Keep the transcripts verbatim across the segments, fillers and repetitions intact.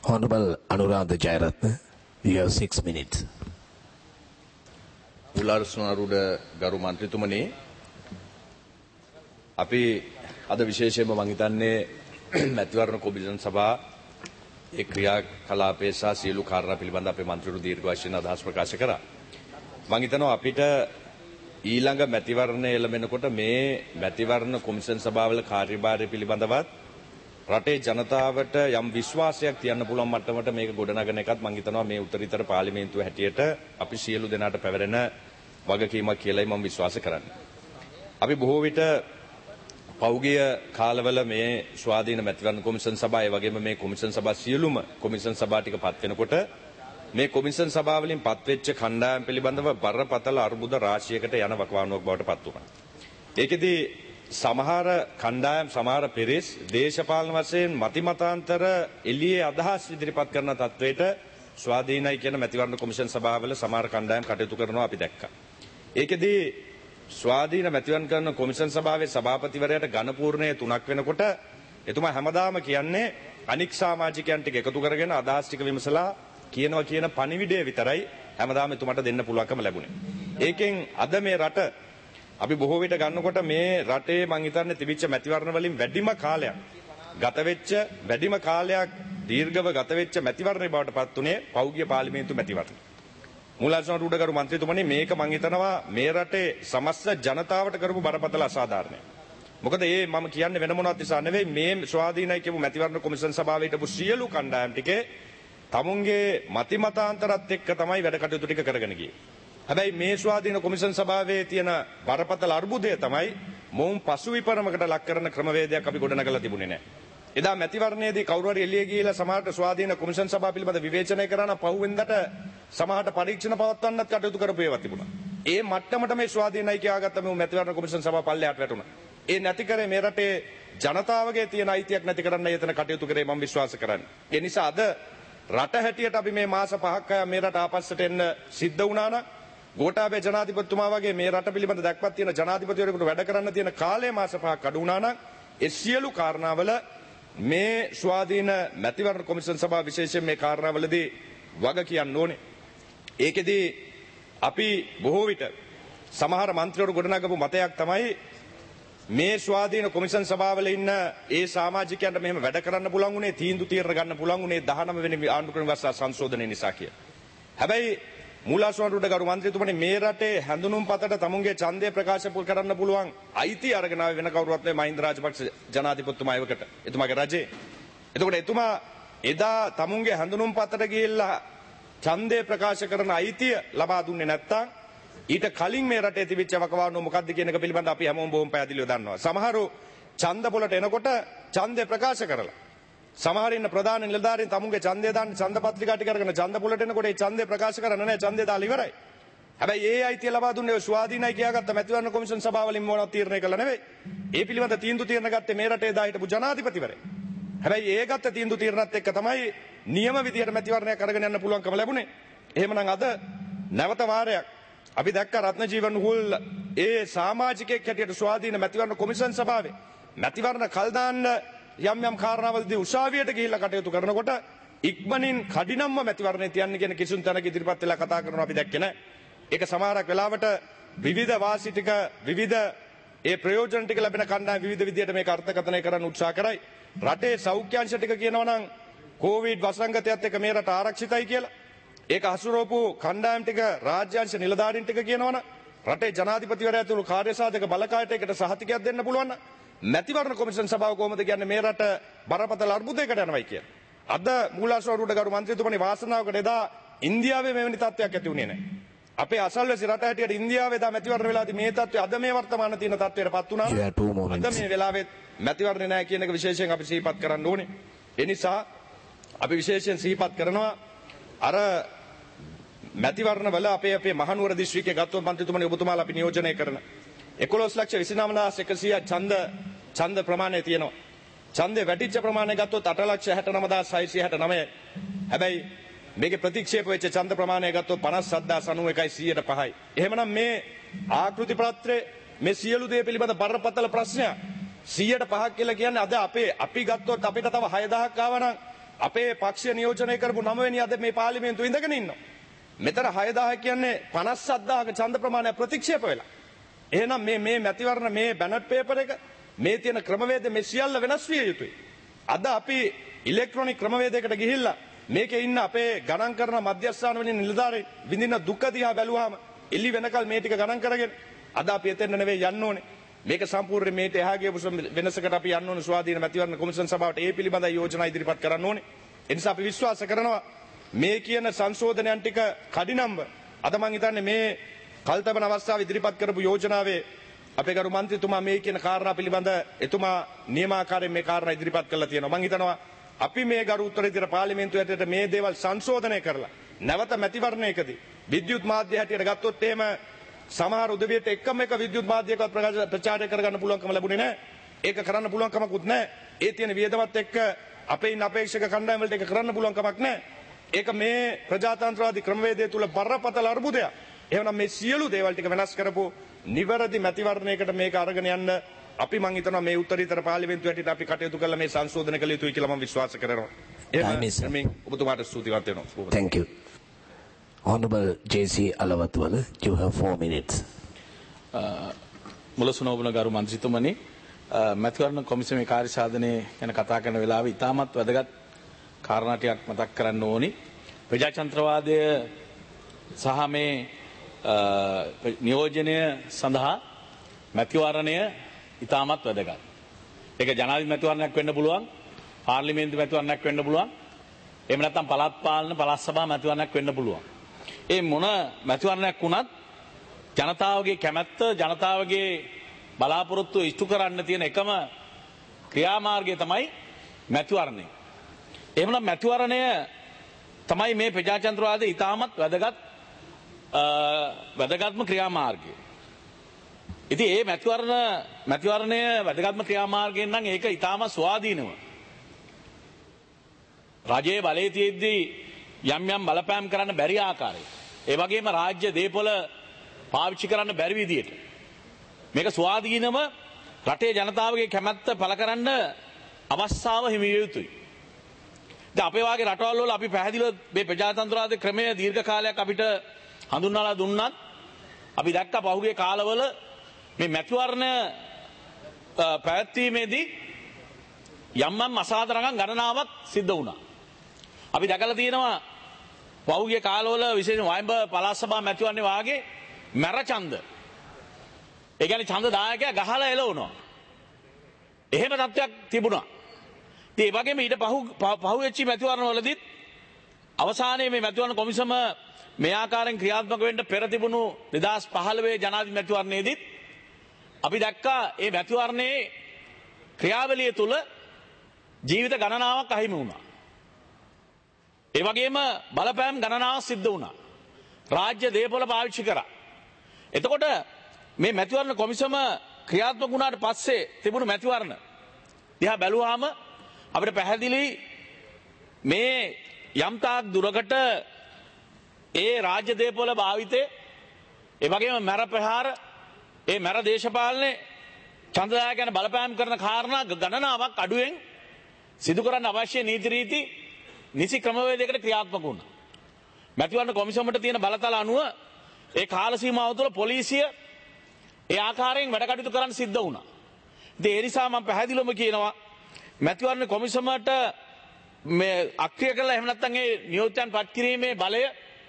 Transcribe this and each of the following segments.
Honorable Anuradha Jayaratne, you have six minutes. උලාර සුනාරුඩ ගරු මන්ත්‍රීතුමනි, අපි අද විශේෂයෙන්ම මම හිතන්නේ මැතිවරණ කොමිෂන් සභා ඒ ක්‍රියාකලාපයේ සහ සියලු කාරණා පිළිබඳ අපේ මන්ත්‍රීවරු දීර්ඝ වශයෙන් අදහස් ප්‍රකාශ කරා. මම හිතනවා අපිට ඊළඟ මැතිවරණය එළඹෙනකොට මේ මැතිවරණ කොමිෂන් සභාවල කාර්යභාරය පිළිබඳවත් රටේ ජනතාවට යම් විශ්වාසයක් තියන්න පුළුවන් මට්ටමට මේක ගොඩනගන එකත් මම හිතනවා මේ උත්තරීතර පාර්ලිමේන්තුව හැටියට අපි සියලු දෙනාට පැවරෙන වගකීමක් කියලායි මම විශ්වාස කරන්නේ. අපි බොහෝ විට පෞගිය කාලවල මේ ස්වාධීන මැතිවරණ කොමිෂන් සභාව ඒ වගේම මේ කොමිෂන් සභා සියලුම කොමිෂන් සභා ටික පත් වෙනකොට මේ කොමිෂන් සභාව වලින් පත්වෙච්ච කණ්ඩායම් පිළිබඳව බරපතල අර්බුද රාශියකට යන වකවානුවක් බවට පත් වුණා. ඒකෙදි සමහර කණ්ඩායම් සමහර පිරිස් දේශපාලන වශයෙන් මතිමතාන්තර එළියේ අදහස් ඉදිරිපත් කරන තත්වයට ස්වාධීනයි කියන මැතිවරණ කොමිෂන් සභාවල සමහර කණ්ඩායම් කටයුතු කරනවා අපි දැක්කා. ඒකෙදි ස්වාධීන මැතිවරණ කරන කොමිෂන් සභාවේ සභාපතිවරයාට ඝනපූර්ණය තුනක් වෙනකොට එතුමා හැමදාම කියන්නේ අනික් සමාජිකයන් ටික එකතු කරගෙන අදහස් ටික විමසලා කියනවා කියන පණිවිඩය විතරයි හැමදාම එතුමාට දෙන්න පුළුවන්කම ලැබුණේ. ඒකෙන් අද මේ රට අපි බොහෝ විට ගන්නකොට මේ රටේ මං හිතන්නේ තිබිච්ච මැතිවරණ වලින් වැඩිම කාලයක් ගත වෙච්ච වැඩිම කාලයක් දීර්ඝව ගත වෙච්ච මැතිවරණේ බවට පත් උනේ පෞගිය පාර්ලිමේන්තු මැතිවරණ. මූලාසන උඩගරු මන්ත්‍රීතුමනි මේක මං හිතනවා මේ රටේ සමස්ත ජනතාවට කරපු බරපතල අසාධාරණයක්. මොකද ඒ මම කියන්නේ වෙන මොනවත් නිසා නෙවෙයි මේ ස්වාධීනයි කියපු මැතිවරණ කොමිෂන් සභාවේ හිටපු සියලු කණ්ඩායම් ටිකේ තමුන්ගේ මතිමතාන්තරත් එක්ක තමයි වැඩ කටයුතු ටික කරගෙන ගියේ. හැබැයි මේ ස්වාධීන කොමිෂන් සභාවේ තියෙන බරපතල අර්බුදය තමයි මොවුන් පසු විපරමකට ලක් කරන ක්‍රමවේදයක් අපි ගොඩනගලා තිබුණේ නැහැ. එදා මැතිවරණයේදී කවුරු හරි එළිය ගිහිලා සමහරට ස්වාධීන කොමිෂන් සභාව පිළිබඳ විවේචනය කරා නම් පහුවෙන්දට සමහරට පරීක්ෂණ පවත්වන්නත් කටයුතු කරපු ඒවා තිබුණා. ඒ මට්ටමට මේ ස්වාධීනයි කියාගත්ත මේ මැතිවරණ කොමිෂන් සභාව පල්ලෙහාට වැටුණා. ඒ නැති කරේ මේ රටේ ජනතාවගේ තියෙන අයිතියක් නැති කරන්න යතන කටයුතු කරේ මම විශ්වාස කරන්නේ. ඒ නිසා අද රට හැටියට අපි මේ මාස පහක් අය මේ රට ආපස්සට එන්න සිද්ධ වුණා නම් ගෝඨාභය ජනාධිපතිතුමා වගේ මේ රට පිළිබඳ දැක්වත් තියෙන ජනාධිපතිවරයෙකුට වැඩ කරන්න තියෙන කාලය මාස පහක් අඩු වුණා නම් ඒ සියලු කාරණාවල මේ ස්වාධීන මැතිවරණ කොමිෂන් සභාව විශේෂයෙන් මේ කාරණාවලදී වග කියන්න ඕනේ. ඒකෙදී අපි බොහෝ විට සමහර මන්ත්‍රීවරු ගොඩනගපු මතයක් තමයි මේ ස්වාධීන කොමිෂන් සභාවල ඉන්න ඒ සමාජිකයන්ට මෙහෙම වැඩ කරන්න පුළුවන් උනේ තීන්දුව తీරන ගන්න පුළුවන් උනේ දහනව වෙනි ආණ්ඩු ක්‍රම ව්‍යවස්ථා සංශෝධනය නිසා කියලා. හැබැයි මූලාශ්‍රවරුන්ට ගරු මන්ත්‍රීතුමනි මේ රටේ හැඳුනුම් පතට තමුන්ගේ ඡන්දය ප්‍රකාශ කරන්න පුළුවන් අයිතිය අරගෙන ආවේ වෙන කවුරුවත් නෙවෙයි මහින්ද රාජපක්ෂ ජනාධිපතිතුමා එවකට එතුමාගේ රජේ. එතකොට එතුමා එදා තමුන්ගේ හැඳුනුම් පතට ගිහිල්ලා ඡන්දය ප්‍රකාශ කරන අයිතිය ලබා දුන්නේ නැත්තම් ඊට කලින් මේ රටේ තිබිච්ච වකවානුව මොකක්ද කියන එක පිළිබඳව අපි හැමෝම බොහොම පැහැදිලිව දන්නවා. සමහරු ඡන්ද පොලට එනකොට ඡන්දය ප්‍රකාශ කරලා සමහර ඉන්න ප්‍රධාන නිලධාරීන් තමුන්ගේ ඡන්දය දාන්න ඡන්ද පත්‍රිකා ටික අරගෙන ඡන්ද පොලට එනකොට ඒ ඡන්දය ප්‍රකාශ කරන්න නැහැ ඡන්දය දාලා ඉවරයි. හැබැයි ඒ අයිතිය ලබා දුන්නේ ඔය ස්වාධීනයි කියාගත්ත මැතිවරණ කොමිෂන් සභාවලින් මොනවද තීරණය කළා නෙවෙයි. ඒ පිළිබඳ තීන්දුව తీරන ගත්තේ මේ රටේ දා හිටපු ජනාධිපතිවරයා. හැබැයි ඒ ගත්ත තීන්දුව తీරනත් එක්ක තමයි නියම විදියට මැතිවරණයක් අරගෙන යන්න පුළුවන්කම ලැබුණේ. එහෙමනම් අද නැවත වාරයක් අපි දැක්ක රත්නජීවන් හුල් ඒ සමාජිකයෙක් හැටියට ස්වාධීන මැතිවරණ කොමිෂන් සභාවේ මැතිවරණ කල් දාන්න යම් යම් කාරණාවලදී උසාවියට ගිහිල්ලා කටයුතු කරනකොට ඉක්මනින් කඩිනම්ම මැතිවරණේ තියන්න කියන කිසිම තැනක ඉදිරිපත් වෙලා කතා කරනවා අපි දැක්කේ නැහැ. ඒක සමහරක් වෙලාවට විවිධ වාසි ටික විවිධ ඒ ප්‍රයෝජන ටික ලැබෙන කණ්ඩායම් විවිධ විදියට මේක අර්ථකථනය කරන්න උත්සාහ කරයි. රටේ සෞඛ්‍යාංශ ටික කියනවා නම් කොවිඩ් වසංගතයත් එක්ක මේ රට ආරක්ෂිතයි කියලා. ඒක හසුරුවපු කණ්ඩායම් ටික රාජ්‍යාංශ නිලධාරීන් ටික කියනවනම් රටේ ජනාධිපතිවරයා තුළු කාර්යසාධක බලකායට ඒකට සහතිකයක් දෙන්න පුළුවන් නම් මැතිවරණ කොමිෂන් සභාව කොහොමද කියන්නේ මේ රට බරපතල අර්බුදයකට යනවායි කියන. අද මූලාශ්‍රවරුන්ට ගරු මන්ත්‍රීතුමනි වාසනාවකට එදා ඉන්දියාවේ මෙවැනි තත්ත්වයක් ඇති වුණේ නැහැ. අපේ අසල්වැසි රට හැටියට ඉන්දියාවේ එදා මැතිවරණ වෙලාදී මේ තත්ත්වය අද මේ වර්තමාන තියෙන තත්ත්වයටපත් වුණා. අද මේ වෙලාවේ මැතිවරණ නැහැ කියන එක විශේෂයෙන් අපි සිහිපත් කරන්න ඕනේ. ඒ නිසා අපි විශේෂයෙන් සිහිපත් කරනවා අර මැතිවරණ වල අපේ අපේ මහනුවර දිස්ත්‍රික්කයේ ගත්තොත් මන්ත්‍රීතුමනි ඔබතුමාලා අපි නියෝජනය කරන එකොළොස් ලක්ෂ විසිනම හදාස් එකසිය ඡන්ද ඡන්ද ප්‍රමාණය තියෙනවා. ඡන්දේ වැටිච්ච ප්‍රමාණය ගත්තොත් අට ලක්ෂ හැටනම හදාස් හයසිය හැටනවයයි. හැබැයි මේකේ ප්‍රතික්ෂේප වෙච්ච ඡන්ද ප්‍රමාණය ගත්තොත් පනස් හත්දාස් අනූ එකයි සියයට පහයි. එහෙමනම් මේ ආකෘති පත්‍රයේ මේ සියලු දේ පිළිබඳ බරපතල ප්‍රශ්නයක් සියයට පහක් කියලා කියන්නේ අද අපේ අපි ගත්තොත් අපිට තව හය දහසක් ආවනම් අපේ පක්ෂය නියෝජනය කරපු නවවෙනි අද මේ පාර්ලිමේන්තුව ඉඳගෙන ඉන්නවා. මෙතන හය දාහක් කියන්නේ පනස් හත්දාහක ඡන්ද ප්‍රමාණය ප්‍රතික්ෂේප වෙලා. එහෙනම් මේ මේ මැතිවරණ මේ බැලට් පේපර් එක මේ තියෙන ක්‍රමවේද මේ සියල්ල වෙනස් විය යුතුයි. අද අපි ඉලෙක්ට්‍රොනික ක්‍රමවේදයකට ගිහිල්ලා මේකේ ඉන්න අපේ ගණන් කරන මධ්‍යස්ථාන වලින් නිලධාරීන් විඳින දුක දිහා බැලුවාම එළි වෙනකල් මේ ටික ගණන් කරගෙන අද අපි එතෙන්න නෙවෙයි යන්න ඕනේ. මේක සම්පූර්ණ මේට එහා ගියපු වෙනසකට අපි යන්න ඕනේ ස්වාධීන මැතිවරණ කොමිෂන් සභාවට ඒ පිළිබඳ යෝජනා ඉදිරිපත් කරන්න ඕනේ. ඒ නිසා අපි විශ්වාස කරනවා මේ කියන සංශෝධනයන් ටික කඩිනම්ව අද මම හිතන්නේ මේ කල්තබන අවස්ථාවේ ඉදිරිපත් කරපු යෝජනාවේ අපේ ගරු මන්ත්‍රීතුමා මේ කියන කාරණා පිළිබඳ එතුමා නියමාකාරයෙන් මේ කාරණා ඉදිරිපත් කරලා තියෙනවා. මම හිතනවා අපි මේ ගරු උත්තරීතර පාර්ලිමේන්තුවට මේ දේවල් සංශෝධනය කරලා නැවත මැතිවරණයකදී විද්‍යුත් මාධ්‍ය හැටියට ගත්තොත් එහෙම සමහර උදවියට එකම එක විද්‍යුත් මාධ්‍යයකවත් ප්‍රචාරය කරගන්න පුළුවන්කම ලැබුණේ නැහැ. ඒක කරන්න පුළුවන් කමකුත් නැහැ. ඒ තියෙන වියදමත් එක්ක අපේ ඉන්න අපේක්ෂක කණ්ඩායම් වලට ඒක කරන්න පුළුවන් කමක් නැහැ. ඒක මේ ප්‍රජාතන්ත්‍රවාදී ක්‍රමවේදය තුල බරපතල අර්බුදයක්. එහෙනම් මේ සියලු දේවල් ටික වෙනස් කරපු නිවැරදි මැතිවරණයකට මේක අරගෙන යන්න අපි මං හිතනවා මේ උත්තරීතර පාර්ලිමේන්තුව හැටියට අපි කටයුතු කළා මේ සංශෝධන කළ යුතුයි කියලා මම විශ්වාස කරනවා. එහෙනම් මේ ඔබතුමාට ස්තුතිවන්ත වෙනවා. Thank you. Honorable J C Alawatwala, you have four minutes. මුලසුනෝබන ගරු මන්ත්‍රීතුමනි, මැතිවරණ කොමිසමේ කාර්ය සාධනයේ ගැන කතා කරන වෙලාවේ ඉතාමත් වැදගත් කාරණා ටිකක් මතක් කරන්න ඕනි. ප්‍රජාතන්ත්‍රවාදය සහ මේ නියෝජනය සඳහා මැතිවරණය ඉතාමත් වැදගත්. ඒක ජනාධිපති මැතිවරණයක් වෙන්න පුළුවන්, පාර්ලිමේන්තු මැතිවරණයක් වෙන්න පුළුවන්, එහෙම නැත්නම් පළාත් පාලන පළාත් සභා මැතිවරණයක් වෙන්න පුළුවන්. ඒ මොන මැතිවරණයක් වුණත් ජනතාවගේ කැමැත්ත, ජනතාවගේ බලාපොරොත්තු ඉෂ්ට කරන්න තියෙන එකම ක්‍රියාමාර්ගය තමයි මැතිවරණය. එහෙමනම් මැතිවරණය තමයි මේ ප්‍රජාතන්ත්‍රවාදයේ ඉතාමත් වැදගත් වැදගත්ම ක්‍රියාමාර්ගය. ඉතින් මේ මැතිවරණ මැතිවරණය වැදගත්ම ක්‍රියාමාර්ගයෙන් නම් ඒක ඉතාම ස්වාධීනව රජයේ බලයේ තියෙද්දී යම් යම් බලපෑම් කරන්න බැරි ආකාරය. ඒ වගේම රාජ්‍ය දේපොළ පාවිච්චි කරන්න බැරි විදියට මේක ස්වාධීනව රටේ ජනතාවගේ කැමැත්ත පළ කරන්න අවස්ථාව හිමි විය යුතුයි. දැන් අපේ වාගේ රටවල් වල අපි පැහැදිලිව මේ ප්‍රජාතන්ත්‍රවාදී ක්‍රමය දීර්ඝ කාලයක් අපිට හඳුන්වලා දුන්නත් අපි දැක්ක පහුගිය කාලවල මේ මැතිවරණ පැවැත්වීමේදී යම් යම් අසාධාරණ ගණනාවක් සිද්ධ වුණා. අපි දැකලා තියෙනවා පහුගිය කාලවල විශේෂයෙන් වයඹ පළාත් සභා මැතිවරණේ වාගේ මැර ඡන්ද. ඒ කියන්නේ ඡන්ද දායකයා ගහලා එළවනවා. එහෙම තත්ත්වයක් තිබුණා. ඉතින් ඒ වගේම ඊට පහු පහුවෙච්ච මැතිවරණවලදීත් අවසානයේ මේ මැතිවරණ කොමිසම මේ ආකාරයෙන් ක්‍රියාත්මක වෙන්න පෙර තිබුණු දෙදහස් පහළොව ජනාධිපති මැතිවරණයේදීත් අපි දැක්කා මේ මැතිවරණයේ ක්‍රියාවලිය තුල ජීවිත ගණනාවක් අහිමි වුණා. ඒ වගේම බලපෑම් ගණනාවක් සිද්ධ වුණා. රාජ්‍ය දේපොළ පාවිච්චි කරා. එතකොට මේ මැතිවරණ කොමිසම ක්‍රියාත්මක වුණාට පස්සේ තිබුණු මැතිවරණ දිහා බැලුවාම අපිට පැහැදිලි මේ යම්තාක් දුරකට ඒ රාජ්‍ය දේපොළ භාවිතේ ඒ වගේම මැර ප්‍රහාර ඒ මැර දේශපාලනේ ඡන්දදායකයන් බලපෑම් කරන කාරණා ගණනාවක් අඩුවෙන් සිදු කරන්න අවශ්‍ය නීති රීති නිසි ක්‍රමවේදයකට ක්‍රියාත්මක වුණා. මැතිවරණ කොමිසමට තියෙන බලතල අනුව ඒ කාල සීමාව තුළ පොලිසිය ඒ ආකාරයෙන් වැඩ කටයුතු කරන්න සිද්ධ වුණා. ඉතින් ඒ නිසා මම පැහැදිලිවම කියනවා මැතිවරණ කොමිසමට මේ අක්‍රිය කළා එහෙම නැත්නම් ඒ නියෝජ්‍යයන් පත් කිරීමේ බලය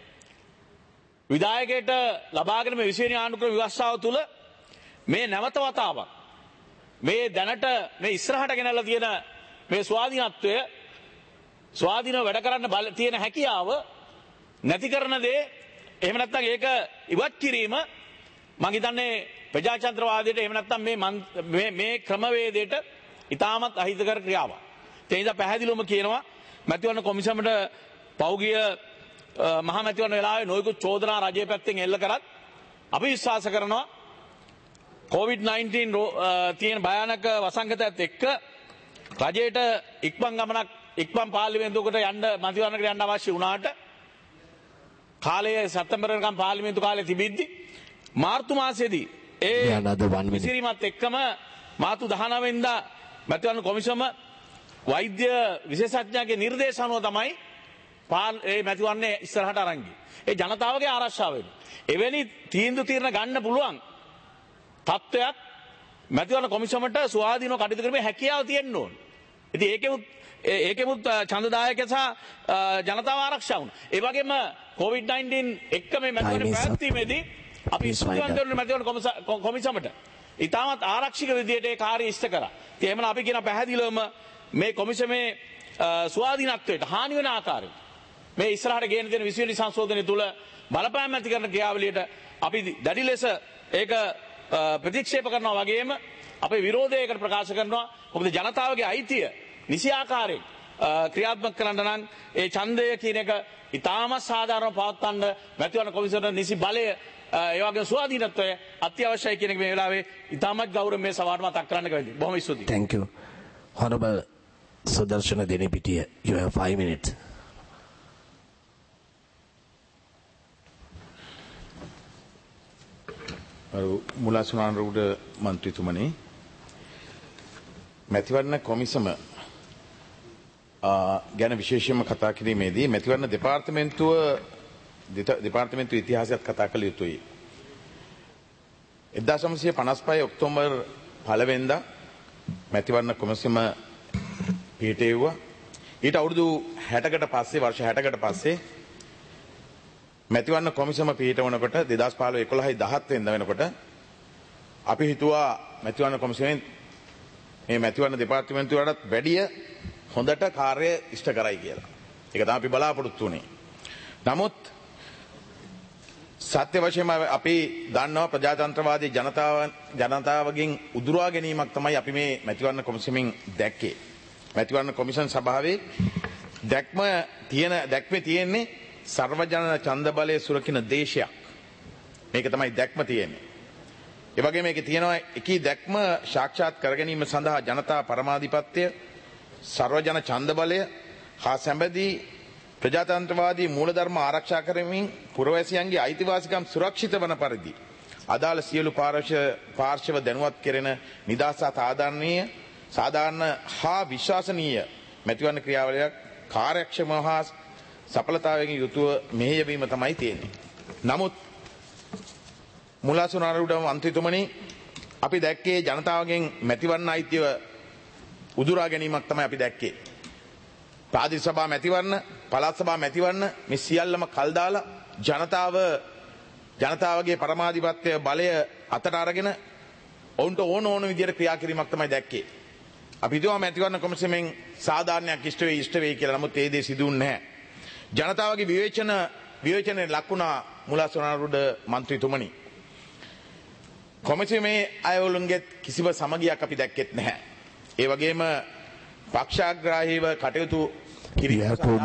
විධායකයට ලබාගෙන මේ විශේෂ ආණ්ඩුක්‍රම ව්‍යවස්ථාව තුළ මේ නැවත වතාවක් මේ දැනට මේ ඉස්සරහට ගෙනල්ලා තියෙන මේ ස්වාධීනත්වය ස්වාධීනව වැඩ කරන්න බල තියෙන හැකියාව නැති කරන දේ එහෙම නැත්නම් ඒක ඉවත් කිරීම මම හිතන්නේ ප්‍රජාතන්ත්‍රවාදයට එහෙම නැත්නම් මේ මේ මේ ක්‍රමවේදයට ඉතාමත් අහිතකර ක්‍රියාවක්. ඒ නිසා පැහැදිලිවම කියනවා මැතිවරණ කොමිසමට පෞගිය මහා මැතිවරණ වෙලාවේ නොයෙකුත් චෝදනා රජයේ පැත්තෙන් එල්ල කරත් අපි විශ්වාස කරනවා කොවිඩ් නයින්ටීන් තියෙන භයානක වසංගතයත් එක්ක රජයට ඉක්මන් ගමනක් ඉක්මන් පාර්ලිමේන්තුවකට යන්න මැතිවරණකට යන්න අවශ්‍ය වුණාට කාලය සැප්තැම්බර් වෙනකම් පාර්ලිමේන්තු කාලේ තිබිද්දි මාර්තු මාසයේදී ඒ විසිරීමත් එක්කම මාර්තු දහනව වෙනිදා මැතිවරණ කොමිසම වෛද්‍ය විශේෂඥයාගේ නිර්දේශ අනුව තමයි පාල් ඒ මැතිවරණය ඉස්සරහට අරන් ගියේ. ඒ ජනතාවගේ ආරක්ෂාව වෙනුවෙන්. එවැනි තීන්දුව తీරන ගන්න පුළුවන් තත්ත්වයක් මැතිවරණ කොමිසමට ස්වාධීනව කටයුතු කිරීමේ හැකියාව තියෙන්න ඕන. ඉතින් ඒකෙමුත් ඒකෙමුත් ඡන්දදායක සහ ජනතාව ආරක්ෂා වුණා. ඒ වගේම කොවිඩ් නයින්ටීන් එක්ක මේ මැතිවරණ පැවැත්වීමේදී අපි ස්තුතිවන්ත මැතිවරණ කොමිසමට ඉතාමත් ආරක්ෂක විදියට ඒ කාර්යය ඉෂ්ට කරා. ඉතින් එහෙමනම් අපි කියන පැහැදිලිවම මේ කොමිසමේ ස්වාධීනත්වයට හානි වෙන ආකාරයෙන් මේ ඉස්සරහට ගේන දෙන විසි වෙනි සංශෝධනය තුල බලපෑම් ඇති කරන ක්‍රියාවලියට අපි දැඩි ලෙස ඒක ප්‍රතික්ෂේප කරනවා වගේම අපේ විරෝධයකට ප්‍රකාශ කරනවා. මොකද ජනතාවගේ අයිතිය නිසි ආකාරයෙන් ක්‍රියාත්මක කරන්න නම් ඒ ඡන්දය කියන එක ඉතාමත් සාධාරණව පවත්වන්න මැතිවරණ කොමිසමට නිසි බලය ඒ වගේම ස්වාධීනත්වය අත්‍යවශ්‍යයි කියන එක මේ වෙලාවේ ඉතාමත් ගෞරවයෙන් මේ සභාවට මතක් කරන්න කැමතියි. බොහොම ස්තුතියි. Thank you. Honorable Sudarshan Denipitiya, you have five minutes. මුලාසුනාරුඩ මන්ත්‍රීතුමනි, මැතිවරණ කොමිසම ගැන විශේෂයෙන්ම කතා කිරීමේදී මැතිවරණ දෙපාර්තමේන්තුව දෙපාර්තමේන්තු ඉතිහාසයත් කතා කළ යුතුයි. එක්දාස් නවසිය පනස් පහ ඔක්තෝබර් පළවෙනිදා මැතිවරණ කොමිසම පිහිටෙව්වා. ඊට අවුරුදු හැටකට පස්සේ වර්ෂ හැටකට පස්සේ මැතිවරණ කොමිසම පිහිටවනකොට දෙදාස් පහළොව එකොළහයි දහත් වෙනිදා වෙනකොට අපි හිතුවා මැතිවරණ කොමිසමෙන් මේ මැතිවරණ දෙපාර්තමේන්තුවටත් වැඩිය හොඳට කාර්ය ඉෂ්ට කරයි කියලා. ඒක තමයි අපි බලාපොරොත්තු වුණේ. නමුත් සත්‍ය වශයෙන්ම අපි දන්නවා ප්‍රජාතන්ත්‍රවාදී ජනතාව ජනතාවගෙන් උදුරා ගැනීමක් තමයි අපි මේ මැතිවරණ කොමිසමෙන් දැක්කේ. මැතිවරණ කොමිෂන් සභාවේ දැක්ම තියෙන දැක්මේ තියෙන්නේ සර්වජන ඡන්ද බලය සුරකින දේශයක්. මේක තමයි දැක්ම තියෙන්නේ. ඒ වගේම මේකේ තියෙනවා එකී දැක්ම සාක්ෂාත් කර ගැනීම සඳහා ජනතා පරමාධිපත්‍ය සර්වජන ඡන්ද බලය හා සැබදී ප්‍රජාතන්ත්‍රවාදී මූලධර්ම ආරක්ෂා කරමින් පුරවැසියන්ගේ අයිතිවාසිකම් සුරක්ෂිත වන පරිදි අදාළ සියලු පාර්ශව දැනුවත් කෙරෙන නිදහස් ආදානීය සාධාරණ හා විශ්වාසනීය මැතිවරණ ක්‍රියාවලියක් කාර්යක්ෂම හා සඵලතාවයෙන් යුතුව මෙහෙයවීම තමයි තියෙන්නේ. නමුත් මුලාසුනාරුඩ මන්ත්‍රීතුමනි, අපි දැක්කේ ජනතාවගෙන් මැතිවරණ අයිතිය උදුරා ගැනීමක් තමයි අපි දැක්කේ. ප්‍රාදේශ සභා මැතිවරණ, පළාත් සභා මැතිවරණ මේ සියල්ලම කල් දාලා ජනතාව ජනතාවගේ පරමාධිපත්‍ය බලය අතට අරගෙන ඔවුන්ට ඕන ඕන විදියට ක්‍රියා කිරීමක් තමයි දැක්කේ. අපි හිතුවා මැතිවරණ කොමිසමෙන් සාධාරණයක් ඉෂ්ට වෙයි ඉෂ්ට වෙයි කියලා. නමුත් ඒ දේ සිදු වුණේ නැහැ. ජනතාවගේ විවේචන විවේචනයේ ලකුණා මුලාසුනාරුඩ මන්ත්‍රීතුමනි. කොමිසමේ අයවලුන්ගේ කිසිම සමගියක් අපි දැක්කෙත් නැහැ. ඒ වගේම පක්ෂාග්‍රාහීව කටයුතු කිරීම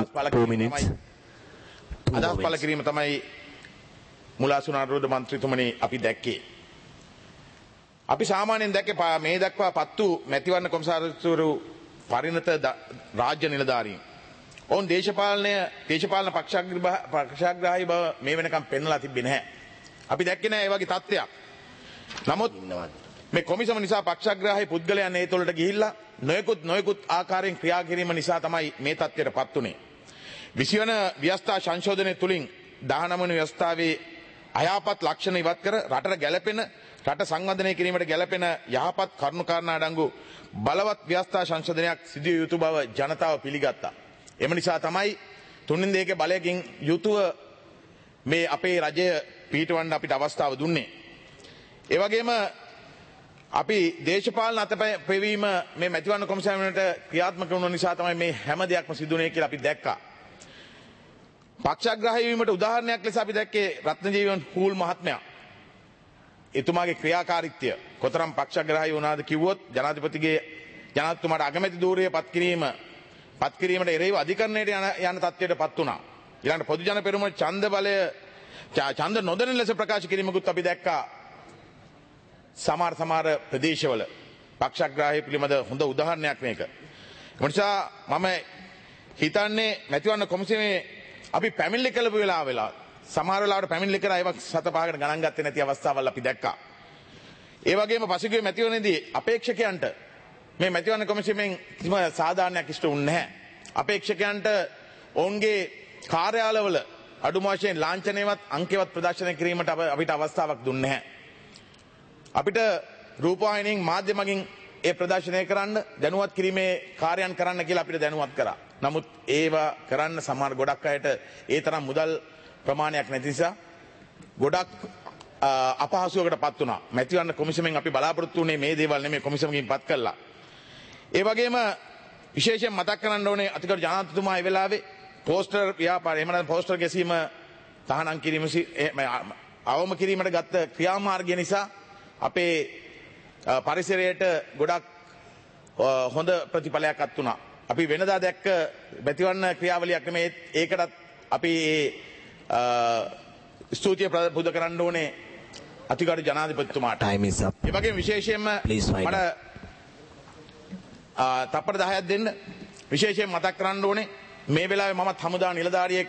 අදහස් පළ කිරීම තමයි මුලාසුනාරුඩ මන්ත්‍රීතුමනි අපි දැක්කේ. අපි සාමාන්‍යයෙන් දැක්කේ මේ දක්වා පත්තු මැතිවරණ කොමසාරිස්වරු පරිණත රාජ්‍ය නිලධාරීන්. ඔවුන් දේශපාලනය දේශපාලන පක්ෂාග්‍රාහී බව මේ වෙනකම් පෙන්වලා තිබෙන්නේ නැහැ. අපි දැක්කේ නැහැ ඒ වගේ තත්ත්වයක්. නමුත් මේ කොමිසම නිසා පක්ෂාග්‍රාහී පුද්ගලයන් ඒ තුළට ගිහිල්ලා නොයෙකුත් නොයෙකුත් ආකාරයෙන් ක්‍රියා කිරීම නිසා තමයි මේ තත්ත්වයටපත් උනේ. විසි වන ව්‍යවස්ථා සංශෝධනය තුලින් දහනව වන ව්‍යවස්ථාවේ අයහපත් ලක්ෂණ ඉවත් කර රටට ගැළපෙන රට සංවර්ධනය කිරීමට ගැළපෙන යහපත් කරුණු කාරණා අඩංගු බලවත් ව්‍යවස්ථා සංශෝධනයක් සිදු විය යුතු බව ජනතාව පිළිගත්තා. එම නිසා තමයි තුන්වෙනි දෙයක බලයකින් යුතුව මේ අපේ රජය පිහිටවන්න අපිට අවස්ථාව දුන්නේ. ඒ වගේම අපි දේශපාලන අතපෙවීම මේ මැතිවරණ කොමිසමයට ක්‍රියාත්මක වුණ නිසා තමයි මේ හැම දෙයක්ම සිදුුනේ කියලා අපි දැක්කා. පක්ෂාග්‍රාහී වීමට උදාහරණයක් ලෙස අපි දැක්කේ රත්නජීවන් හූල් මහත්මයා. එතුමාගේ ක්‍රියාකාරීත්වය කොතරම් පක්ෂාග්‍රාහී වුණාද කිව්වොත් ජනාධිපතිගේ ජනාධිපතිතුමාට අගමැති ධූරය පත් කිරීම පත් කිරීමට එරෙහිව අධිකරණයට යන යන තත්ත්වයට පත් වුණා. ඊළඟට පොදු ජන පෙරමුණ ඡන්ද බලය ඡන්ද නොදෙන ලෙස ප්‍රකාශ කිරීමකුත් අපි දැක්කා. සමහර සමහර ප්‍රදේශවල පක්ෂග්‍රාහී පිළිබඳ හොඳ උදාහරණයක් මේක. ඒ නිසා මම හිතන්නේ මැතිවරණ කොමිසමේ අපි පැමිණිලි කළපු වෙලාව වෙලා සමහර වෙලාවට පැමිණිලි කරා ඒවක් සත පහකට ගණන් ගත්තේ නැති අවස්ථාවල් අපි දැක්කා. ඒ වගේම පසුගිය මැතිවරණයේදී අපේක්ෂකයන්ට මේ මැතිවරණ කොමිසමෙන් කිසිම සාධාරණයක් ඉෂ්ට වුණේ නැහැ. අපේක්ෂකයන්ට ඔවුන්ගේ කාර්යාලවල අඩුම වශයෙන් ලාංඡනයවත් අංකයවත් ප්‍රදර්ශනය කිරීමට අපිට අවස්ථාවක් දුන්නේ නැහැ. අපිට රූපවාහිනියෙන් මාධ්‍ය මගින් ඒ ප්‍රදර්ශනය කරන්න දැනුවත් කිරීමේ කාර්යයන් කරන්න කියලා අපිට දැනුවත් කරා. නමුත් ඒවා කරන්න සමහර ගොඩක් අයට ඒ තරම් මුදල් ප්‍රමාණයක් නැති නිසා ගොඩක් අපහසුවකට පත් වුණා. මැතිවරණ කොමිසමෙන් අපි බලාපොරොත්තු වුණේ මේ දේවල් නෙමෙයි කොමිසමකින් පත් කළා. ඒ වගේම විශේෂයෙන් මතක් කරන්න ඕනේ අතිගරු ජනාධිපතිතුමා ඒ වෙලාවේ පෝස්ටර් ව්‍යාපාරය එහෙම නැත්නම් පෝස්ටර් ගැසීම තහනම් කිරීම අවම කිරීමට ගත්ත ක්‍රියාමාර්ගය නිසා අපේ පරිසරයට ගොඩක් හොඳ ප්‍රතිඵලයක් අත් වුණා. අපි වෙනදා දැක්ක මැතිවරණ ක්‍රියාවලියක් නෙමෙයි ඒකටත් අපි ස්තුතිය පුද කරන්න ඕනේ අතිගරු ජනාධිපතිතුමාට. Time is up. ඒ වගේම විශේෂයෙන්ම මට තප්පර දහයක් දෙන්න විශේෂයෙන් මතක් කරන්න ඕනේ මේ වෙලාවේ මමත් හමුදා නිලධාරියෙක්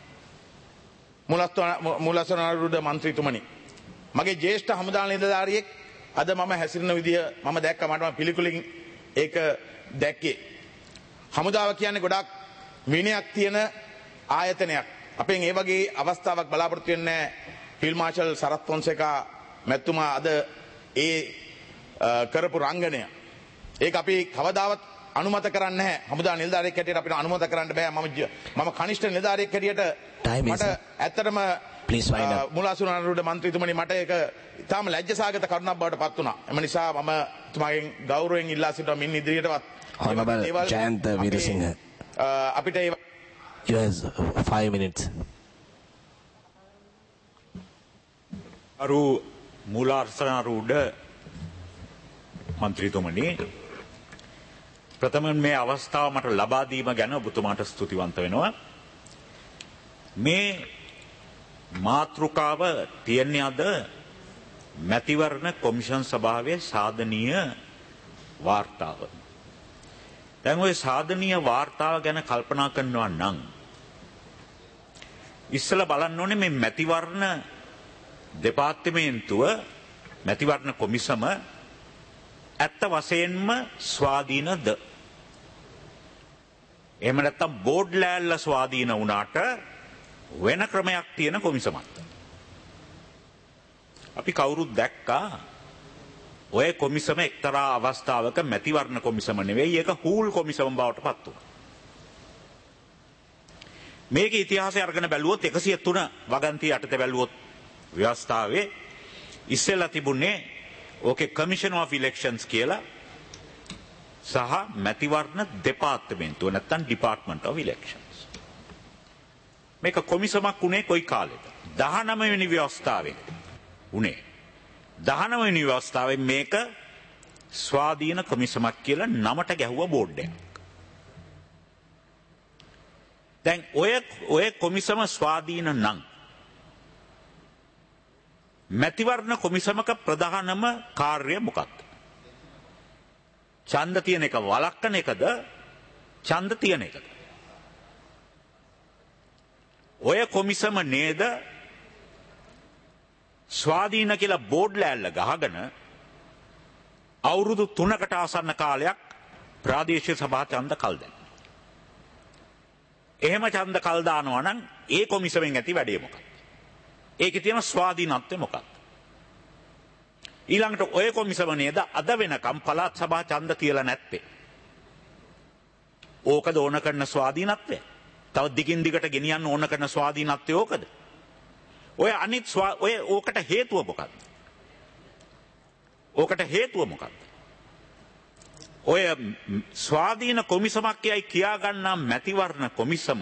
මුලස්වන අනුරුද්ධ මන්ත්‍රීතුමනි. මගේ ජ්‍යෙෂ්ඨ හමුදා නිලධාරියෙක් අද මම හැසිරෙන විදිය මම දැක්ක මට පිළිකුලින් ඒක දැක්කේ. හමුදාව කියන්නේ ගොඩක් විනයක් තියෙන ආයතනයක්. අපෙන් ඒ වගේ අවස්ථාවක් බලාපොරොත්තු වෙන්නේ ෆීල්ඩ් මාර්ෂල් සරත් ෆොන්සේකා මැතිතුමා අද ඒ කරපු රංගනය. ඒක අපි කවදාවත් අනුමත කරන්නේ නැහැ. හමුදා නිලධාරියෙක් හැටියට අපිට අනුමත කරන්න බෑ. මම මම කනිෂ්ඨ නිලධාරියෙක් හැටියට මට ඇත්තටම මුලාසුන අනුරුද්ධ මන්ත්‍රීතුමනි මට ඒක ඉතාම ලැජ්ජාසහගත කරුණක් බවට පත් වුණා. එම නිසා මම තුමාගෙන් ගෞරවයෙන් ඉල්ලා සිටිනවා මින් ඉදිරියටවත් Honorable Jayant Veerasinghe. අපිට ඒ You have five minutes. අරු මුලාසුන Anuruddha මන්ත්‍රීතුමනි ප්‍රථමයෙන් මේ අවස්ථාව මට ලබා දීම ගැන ඔබතුමාට ස්තුතිවන්ත වෙනවා. මේ මාතෘකාව තියන්නේ අද මැතිවරණ කොමිෂන් සභාවේ සාධනීය වාර්තාව. දැන් ওই සාධනීය වාර්තාව ගැන කල්පනා කරනවා නම් ඉස්සෙල්ලා බලන්න ඕනේ මේ මැතිවරණ දෙපාර්තමේන්තුව මැතිවරණ කොමිසම ඇත්ත වශයෙන්ම ස්වාධීනද? එහෙම නැත්නම් බෝඩ් ලෑල්ල ස්වාධීන වුණාට වෙන ක්‍රමයක් තියෙන කොමිසමක්. අපි කවුරුත් දැක්කා ඔය කොමිසම එක්තරා අවස්ථාවක මැතිවරණ කොමිසම නෙවෙයි ඒක හූල් කොමිසම බවට පත් වුණා. මේකේ ඉතිහාසය අරගෙන බැලුවොත් එකසිය තුන වගන්තිය යටතේ බැලුවොත් ව්‍යවස්ථාවේ ඉස්සෙල්ලා තිබුණේ ඕකේ කමිෂන් ඔෆ් ඉලෙක්ෂන්ස් කියලා සහ මැතිවරණ දෙපාර්තමේන්තුව නැත්නම් ඩිපාර්ට්මන්ට් ඔෆ් ඉලෙක්ෂන්ස්. මේක කොමිසමක් උනේ කොයි කාලෙද? දහනවය වෙනි ව්‍යවස්ථාවේ උනේ. දහනවය වෙනි ව්‍යවස්ථාවේ මේක ස්වාධීන කොමිසමක් කියලා නමට ගැහුවා බෝඩ් එකක්. දැන් ඔය ඔය කොමිසම ස්වාධීන නම් මැතිවරණ කොමිසමක ප්‍රධානම කාර්යය මොකක්ද? ඡන්ද තියෙන එක වළක්වන එකද? ඡන්ද තියෙන එකද? ඔය කොමිසම නේද ස්වාධීන කියලා බෝඩ් ලෑල්ල ගහගෙන අවුරුදු තුනකට ආසන්න කාලයක් ප්‍රාදේශීය සභා ඡන්ද කල් දැන්. එහෙම ඡන්ද කල් දානවා නම් ඒ කොමිසමෙන් ඇති වැඩේ මොකක්ද? ඒකේ තියෙන ස්වාධීනත්වය මොකක්ද? ඊළඟට ඔය කොමිසම නේද අද වෙනකම් පළාත් සභා ඡන්ද කියලා නැත්තේ. ඕකද ඕන කරන ස්වාධීනත්වය? තව දිගින් දිගට ගෙනියන්න ඕන කරන ස්වාධීනත්වය ඕකද? ඔය අනිත් ඔය ඕකට හේතුව මොකක්ද? ඕකට හේතුව මොකක්ද? ඔය ස්වාධීන කොමිසමක් කියයි කියා ගන්නා මැතිවරණ කොමිසම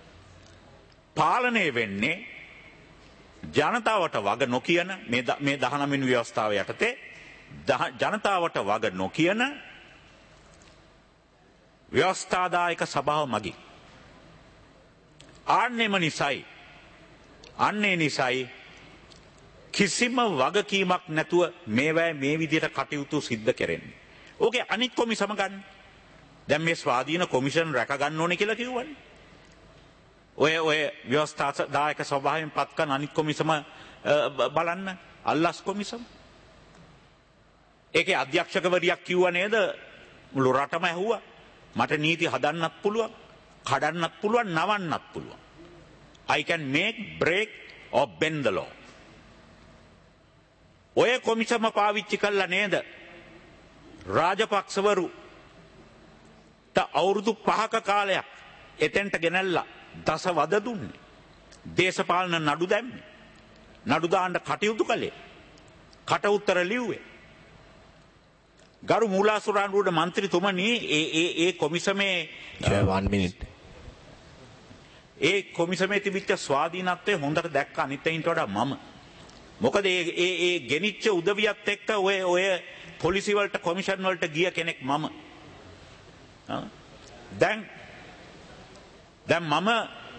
පාලනය වෙන්නේ ජනතාවට වග නොකියන මේ මේ දහනවය වෙනි ව්‍යවස්ථාව යටතේ ජනතාවට වග නොකියන ව්‍යවස්ථාදායක සභාව මගින්. ආන්නෙම නිසයි අන්නේ නිසයි කිසිම වගකීමක් නැතුව මේවැ මේ විදිහට කටයුතු සිද්ධ කරන්නේ. ඕකේ අනිත් කොමිසම ගන්න. දැන් මේ ස්වාධීන කොමිෂන් රැක ගන්න ඕනේ කියලා කිව්වනේ. ඔය ඔය ව්‍යවස්ථාදායක සභාවෙන් පත් කරන අනිත් කොමිසම බලන්න අල්ලස් කොමිසම. ඒකේ අධ්‍යක්ෂකවරියක් කිව්වා නේද මුළු රටම ඇහුවා. මට නීති හදන්නත් පුළුවන්, කඩන්නත් පුළුවන්, නවන්නත් පුළුවන්. I can make, break or bend the law. ඔය කොමිසම පාවිච්චි කළා නේද රාජපක්ෂවරු ත අවුරුදු පහක කාලයක් එතෙන්ට ගෙනල්ලා දස වද දුන්නේ. දේශපාලන නඩු දැම්මේ. නඩු දාන්න කටයුතු කළේ. කට උත්තර ලිව්වේ. ගරු මූලාසුරාණ්ඩුවේ මන්ත්‍රීතුමනි ඒ ඒ ඒ කොමිසමේ one minute. ඒ කොමිසමේ තිබිච්ච ස්වාධීනත්වය හොඳට දැක්ක අනිත් අයින්ට වඩා මම. මොකද ඒ ඒ ඒ ගෙනිච්ච උදවියත් එක්ක ඔය ඔය පොලිසි වලට කොමිෂන් වලට ගිය කෙනෙක් මම. දැන් දැන් මම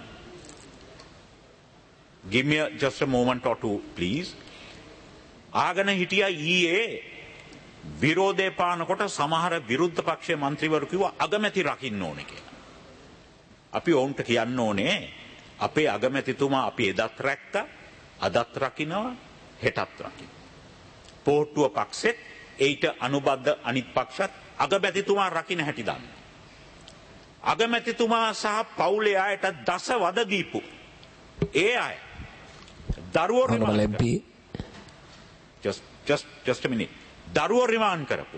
give me just a moment or two please. ආගන හිටියා ඊයේ විරෝධය පානකොට සමහර විරුද්ධ පක්ෂයේ മന്ത്രിවරු කිව්වා අගමැති රකින්න ඕනේ කියලා. අපි ඔවුන්ට කියන්න ඕනේ අපේ අගමැතිතුමා අපි එදත් රැක්කා, අදත් රකින්නවා, හෙටත් රකින්න. පොට්ටුව පක්ෂෙත් ඒට අනුබද්ධ අනිත් පක්ෂත් අගමැතිතුමා රකින්න හැටි දන්න. අගමැතිතුමා සහ පවුලේ අයට දස වද දීපු ඒ අය දරුවෝ remand just just just a minute. දරුවෝ රිමාන්ඩ් කරපු.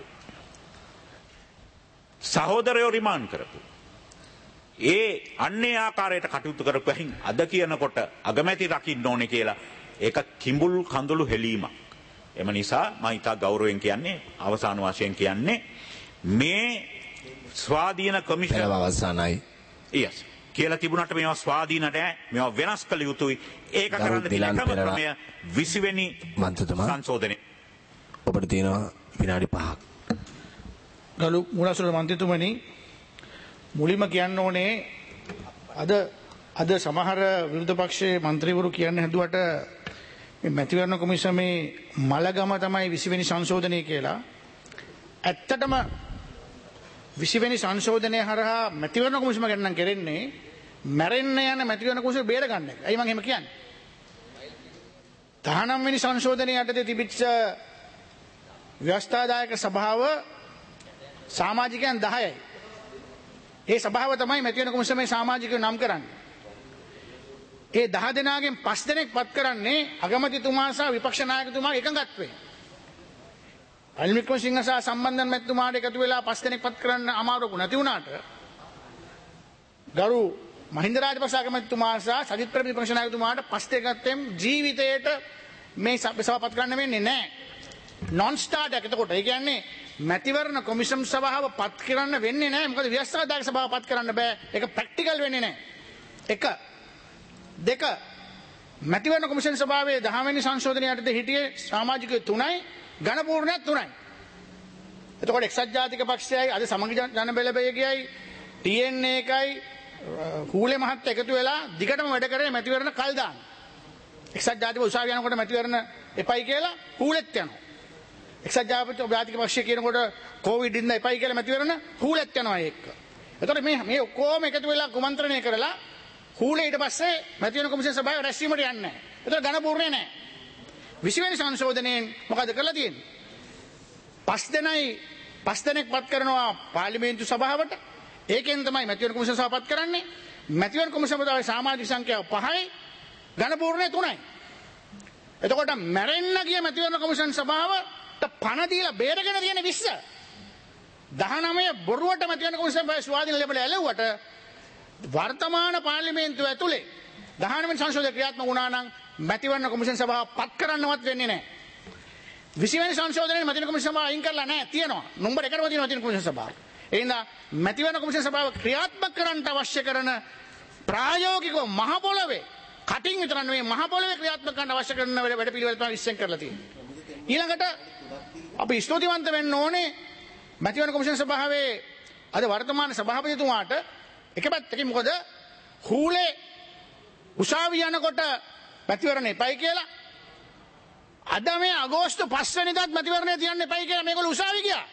සහෝදරයෝ රිමාන්ඩ් කරපු. ඒ අන්නේ ආකාරයට කටයුතු කරපු හැන් අද කියනකොට අගමැති රකින්න ඕනේ කියලා ඒක කිඹුල් කඳුළු හෙලීමක්. එම නිසා මම ඉතා ගෞරවයෙන් කියන්නේ අවසාන වශයෙන් කියන්නේ මේ ස්වාධීන කොමිෂන් අවසානයි. yes කියලා තිබුණාට මේවා ස්වාධීන නැහැ. මේවා වෙනස් කළ යුතුයි. ඒක කරන්න තියෙන ක්‍රමය විසි වෙනි සංශෝධනය. ඔබට තියෙනවා විනාඩි පහක්. ගරු මූලාසුර මන්ත්‍රීතුමනි මුලින්ම කියන්න ඕනේ අද අද සමහර විරුද්ධ පක්ෂයේ മന്ത്രിවරු කියන්න හැදුවට මේ මැතිවරණ කොමිසමේ මලගම තමයි විසි වෙනි සංශෝධනය කියලා. ඇත්තටම විසි වෙනි සංශෝධනය හරහා මැතිවරණ කොමිසම ගැන නම් කරන්නේ මැරෙන්න යන මැතිවරණ කොමිසම බේර ගන්න එක. ඇයි මම එහෙම කියන්නේ? දහනවය වෙනි සංශෝධනය යටතේ තිබිච්ච ව්‍යවස්ථාදායක සභාව සමාජිකයන් දහයයි. ඒ සභාව තමයි මැතිවරණ කොමිසමේ සමාජිකයෝ නම් කරන්නේ. ඒ දහ දෙනාගෙන් පස් දෙනෙක් පත් කරන්නේ අගමැතිතුමා සහ විපක්ෂ නායකතුමා එකඟත්වයෙන්. රනිල් වික්‍රමසිංහ සහ සම්බන්ධන් මැතිතුමාට එකතු වෙලා පස් දෙනෙක් පත් කරන්න අමාරුකු නැති වුණාට ගරු මහින්ද රාජපක්ෂ අගමැතිතුමා සහ සජිත් ප්‍රේමදාස විපක්ෂ නායකතුමාට පස් දෙනෙක්ගෙන් ජීවිතේට මේ සභාව පත් කරන්න වෙන්නේ නැහැ. non starter එතකොට ඒ කියන්නේ මැතිවරණ කොමිෂන් සභාව පත් කරන්න වෙන්නේ නැහැ. මොකද ව්‍යවස්ථාදායක සභාව පත් කරන්න බෑ. ඒක ප්‍රැක්ටිකල් වෙන්නේ නැහැ. එක දෙක මැතිවරණ කොමිෂන් සභාවේ දහ වෙනි සංශෝධනය යටතේ හිටියේ සමාජිකයෝ තුනයි ඝනපූර්ණයක් තුනයි. එතකොට එක්සත් ජාතික පක්ෂයයි අද සමගි ජන බෙලබයගයයි ටී එන් ඒ එකයි හූලේ මහත්තයා එකතු වෙලා දිගටම වැඩ කරේ මැතිවරණ කල් දාන්න. එක්සත් ජාතික උසාවිය යනකොට මැතිවරණ එපයි කියලා හූලෙත් යනවා. එක්සත් ජාතික පක්ෂය කියනකොට කොවිඩ් ඉඳන් එපයි කියලා මැතිවරණ හූලෙත් යනවා ඒක. එතකොට මේ මේ ඔක්කොම එකතු වෙලා කුමන්ත්‍රණය කරලා හූලේ ඊට පස්සේ මැතිවරණ කොමිෂන් සභාවේ රැස්වීමට යන්නේ නැහැ. එතකොට ඝනපූර්ණේ නැහැ. විසි වෙනි සංශෝධනයෙන් මොකද කරලා තියෙන්නේ? පස් දෙනයි පස් දෙනෙක් පත් කරනවා පාර්ලිමේන්තු සභාවට. ඒකෙන් තමයි මැතිවරණ කොමිෂන් සභාව පත් කරන්නේ. මැතිවරණ කොමිෂන් සභාවේ සමාජික සංඛ්‍යාව පහයි ඝනපූර්ණේ තුනයි. එතකොට මැරෙන්න ගිය මැතිවරණ කොමිෂන් සභාවට පණ දීලා බේරගෙන තියෙන විස්ස දහනවය බොරුවට මැතිවරණ කොමිෂන් සභාවේ ස්වාධීන ලැබලා ඇලෙව්වට වර්තමාන පාර්ලිමේන්තුව ඇතුලේ දහනවය සංශෝධන ක්‍රියාත්මක වුණා නම් මැතිවරණ කොමිෂන් සභාව පත් කරන්නවත් වෙන්නේ නැහැ. විසි වෙනි සංශෝධනයේ මැතිවරණ කොමිෂන් සභාව අයින් කරලා නැහැ. තියෙනවා. නම්බර එකටම තියෙනවා මැතිවරණ කොමිෂන් සභාව. ඒ හින්දා මැතිවරණ කොමිෂන් සභාව ක්‍රියාත්මක කරන්න අවශ්‍ය කරන ප්‍රායෝගිකව මහ පොළවේ කටින් විතර නෙවෙයි මහ පොළවේ ක්‍රියාත්මක කරන්න අවශ්‍ය කරන වැඩ පිළිවෙල තමයි ඉස්සෙන් කරලා තියෙන්නේ. ඊළඟට අපි ස්තුතිවන්ත වෙන්න ඕනේ මැතිවරණ කොමිෂන් සභාවේ අද වර්තමාන සභාපතිතුමාට එක පැත්තකින් මොකද හූලේ උසාවිය යනකොට මැතිවරණ එපයි කියලා අද මේ අගෝස්තු පහ වෙනිදාත් මැතිවරණය තියන්න එපයි කියලා මේගොල්ලෝ උසාවි ගියා.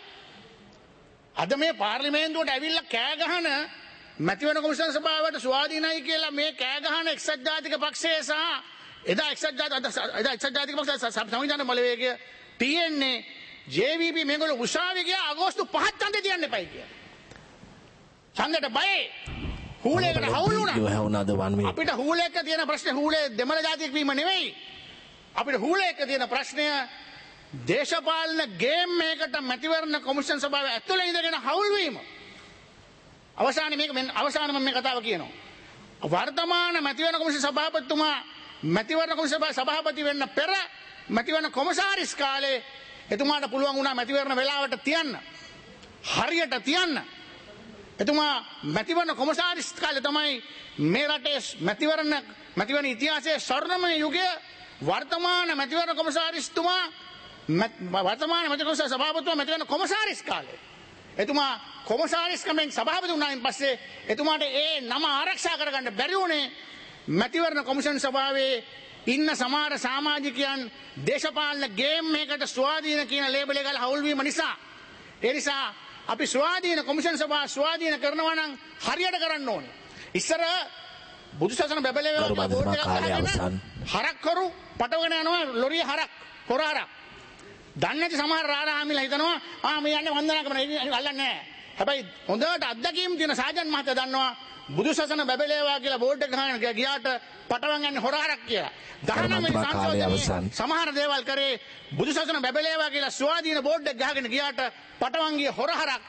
අද මේ පාර්ලිමේන්තුවට ඇවිල්ලා කෑ ගහන මැතිවරණ කොමිෂන් සභාවට ස්වාධීනයි කියලා මේ කෑ ගහන එක්සත් ජාතික පක්ෂය සහ එදා එක්සත් ජාතික එදා එක්සත් ජාතික පක්ෂය සංවිධාන බලවේගය T N A J V P මේගොල්ලෝ උසාවිය ගියා අගෝස්තු පහක් ඡන්දේ තියන්න එපයි කියලා. ඡන්දෙට බයයි. හූලේකට හවුල් වුණා. You have another one minute. අපිට හූලේක තියෙන ප්‍රශ්නේ හූලේ දෙමළ ජාතික වීම නෙවෙයි. අපිට හූලේක තියෙන ප්‍රශ්නය දේශපාලන ගේම් එකකට මැතිවරණ කොමිෂන් සභාවේ ඇතුළේ ඉඳගෙන හවුල් වීම. අවසානයේ මේක අවසානම මේ කතාව කියනවා. වර්තමාන මැතිවරණ කොමිෂන් සභාපතිතුමා මැතිවරණ කොමිෂන් සභාපති වෙන්න පෙර මැතිවරණ කොමසාරිස් කාලේ එතුමාට පුළුවන් වුණා මැතිවරණ වෙලාවට තියන්න. හරියට තියන්න. එතුමා මැතිවරණ කොමසාරිස් කාලේ තමයි මේ රටේ මැතිවරණ මැතිවරණ ඉතිහාසයේ ස්වර්ණමය යුගය වර්තමාන මැතිවරණ කොමසාරිස්තුමා වර්තමාන මැතිවරණ සභාපතිතුමා මැතිවරණ කොමසාරිස් කාලේ එතුමා කොමසාරිස්කමෙන් සභාපති වුණායින් පස්සේ එතුමාට ඒ නම ආරක්ෂා කරගන්න බැරි වුණේ මැතිවරණ කොමිෂන් සභාවේ ඉන්න සමහර සමාජිකයන් දේශපාලන ගේම් එකකට ස්වාධීන කියන ලේබල් එක ගාලා හවුල් වීම නිසා. ඒ නිසා අපි ස්වාධීන කොමිෂන් සභාව ස්වාධීන කරනවා නම් හරියට කරන්න ඕනේ. ඉස්සර බුදුසසුන බබලේ හරක් කරු පටවගෙන යනවා ලොරිය හරක් හොර හරක්. දන්නේ නැති සමහර රාජාමිලා හිතනවා ආ මේ යන්නේ වන්දනා කරන අල්ලන්නේ නැහැ. හැබැයි හොඳට අත්දැකීම් තියෙන සාජන් මහත්තයා දන්නවා බුදුසසුන බබලේවා කියලා බෝඩ් එක ගහගෙන ගියාට පටවන් යන්නේ හොර හරක් කියලා. දහනම සංශෝධනයේ සමහර දේවල් කරේ බුදුසසුන බබලේවා කියලා ස්වාධීන බෝඩ් එක ගහගෙන ගියාට පටවන් ගියේ හොර හරක්.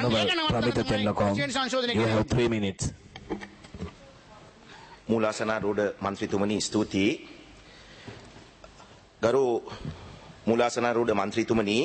You have three minutes. මූලාසනාරූඪ මන්ත්‍රීතුමනි ස්තුතියි. ගරු මූලාසනාරූඪ මන්ත්‍රීතුමනි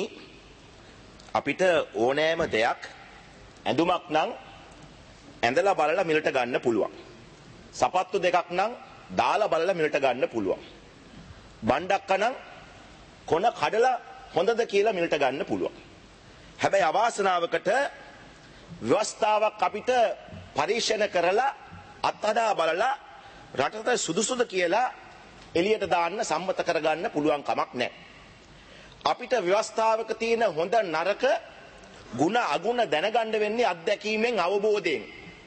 අපිට ඕනෑම දෙයක් ඇඳුමක් නම් ඇඳලා බලලා මිලට ගන්න පුළුවන්. සපත්තු දෙකක් නම් දාලා බලලා මිලට ගන්න පුළුවන්. බණ්ඩක්ක නම් කොන කඩලා හොඳද කියලා මිලට ගන්න පුළුවන්. හැබැයි අවාසනාවකට ව්‍යවස්ථාවක් අපිට පරීක්ෂණ කරලා අත්හදා බලලා රටට සුදුසුද කියලා එළියට දාන්න සම්මත කරගන්න පුළුවන් කමක් නැහැ. අපිට ව්‍යවස්ථාවක තියෙන හොඳ නරක ಗುಣ අගුණ දැනගන්න වෙන්නේ අත්දැකීමෙන් අවබෝධයෙන්.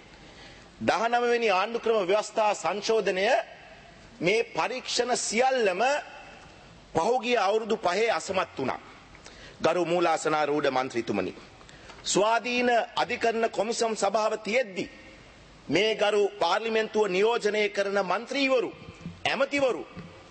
දහනව වෙනි ආණ්ඩුක්‍රම ව්‍යවස්ථා සංශෝධනය මේ පරීක්ෂණ සියල්ලම පහුගිය අවුරුදු පහේ අසමත් වුණා. ගරු මූලාසනාරූඪ මන්ත්‍රීතුමනි ස්වාධීන අධිකරණ කොමිසම් සභාව තියෙද්දි මේ ගරු පාර්ලිමේන්තුව නියෝජනය කරන මන්ත්‍රීවරු ඇමතිවරු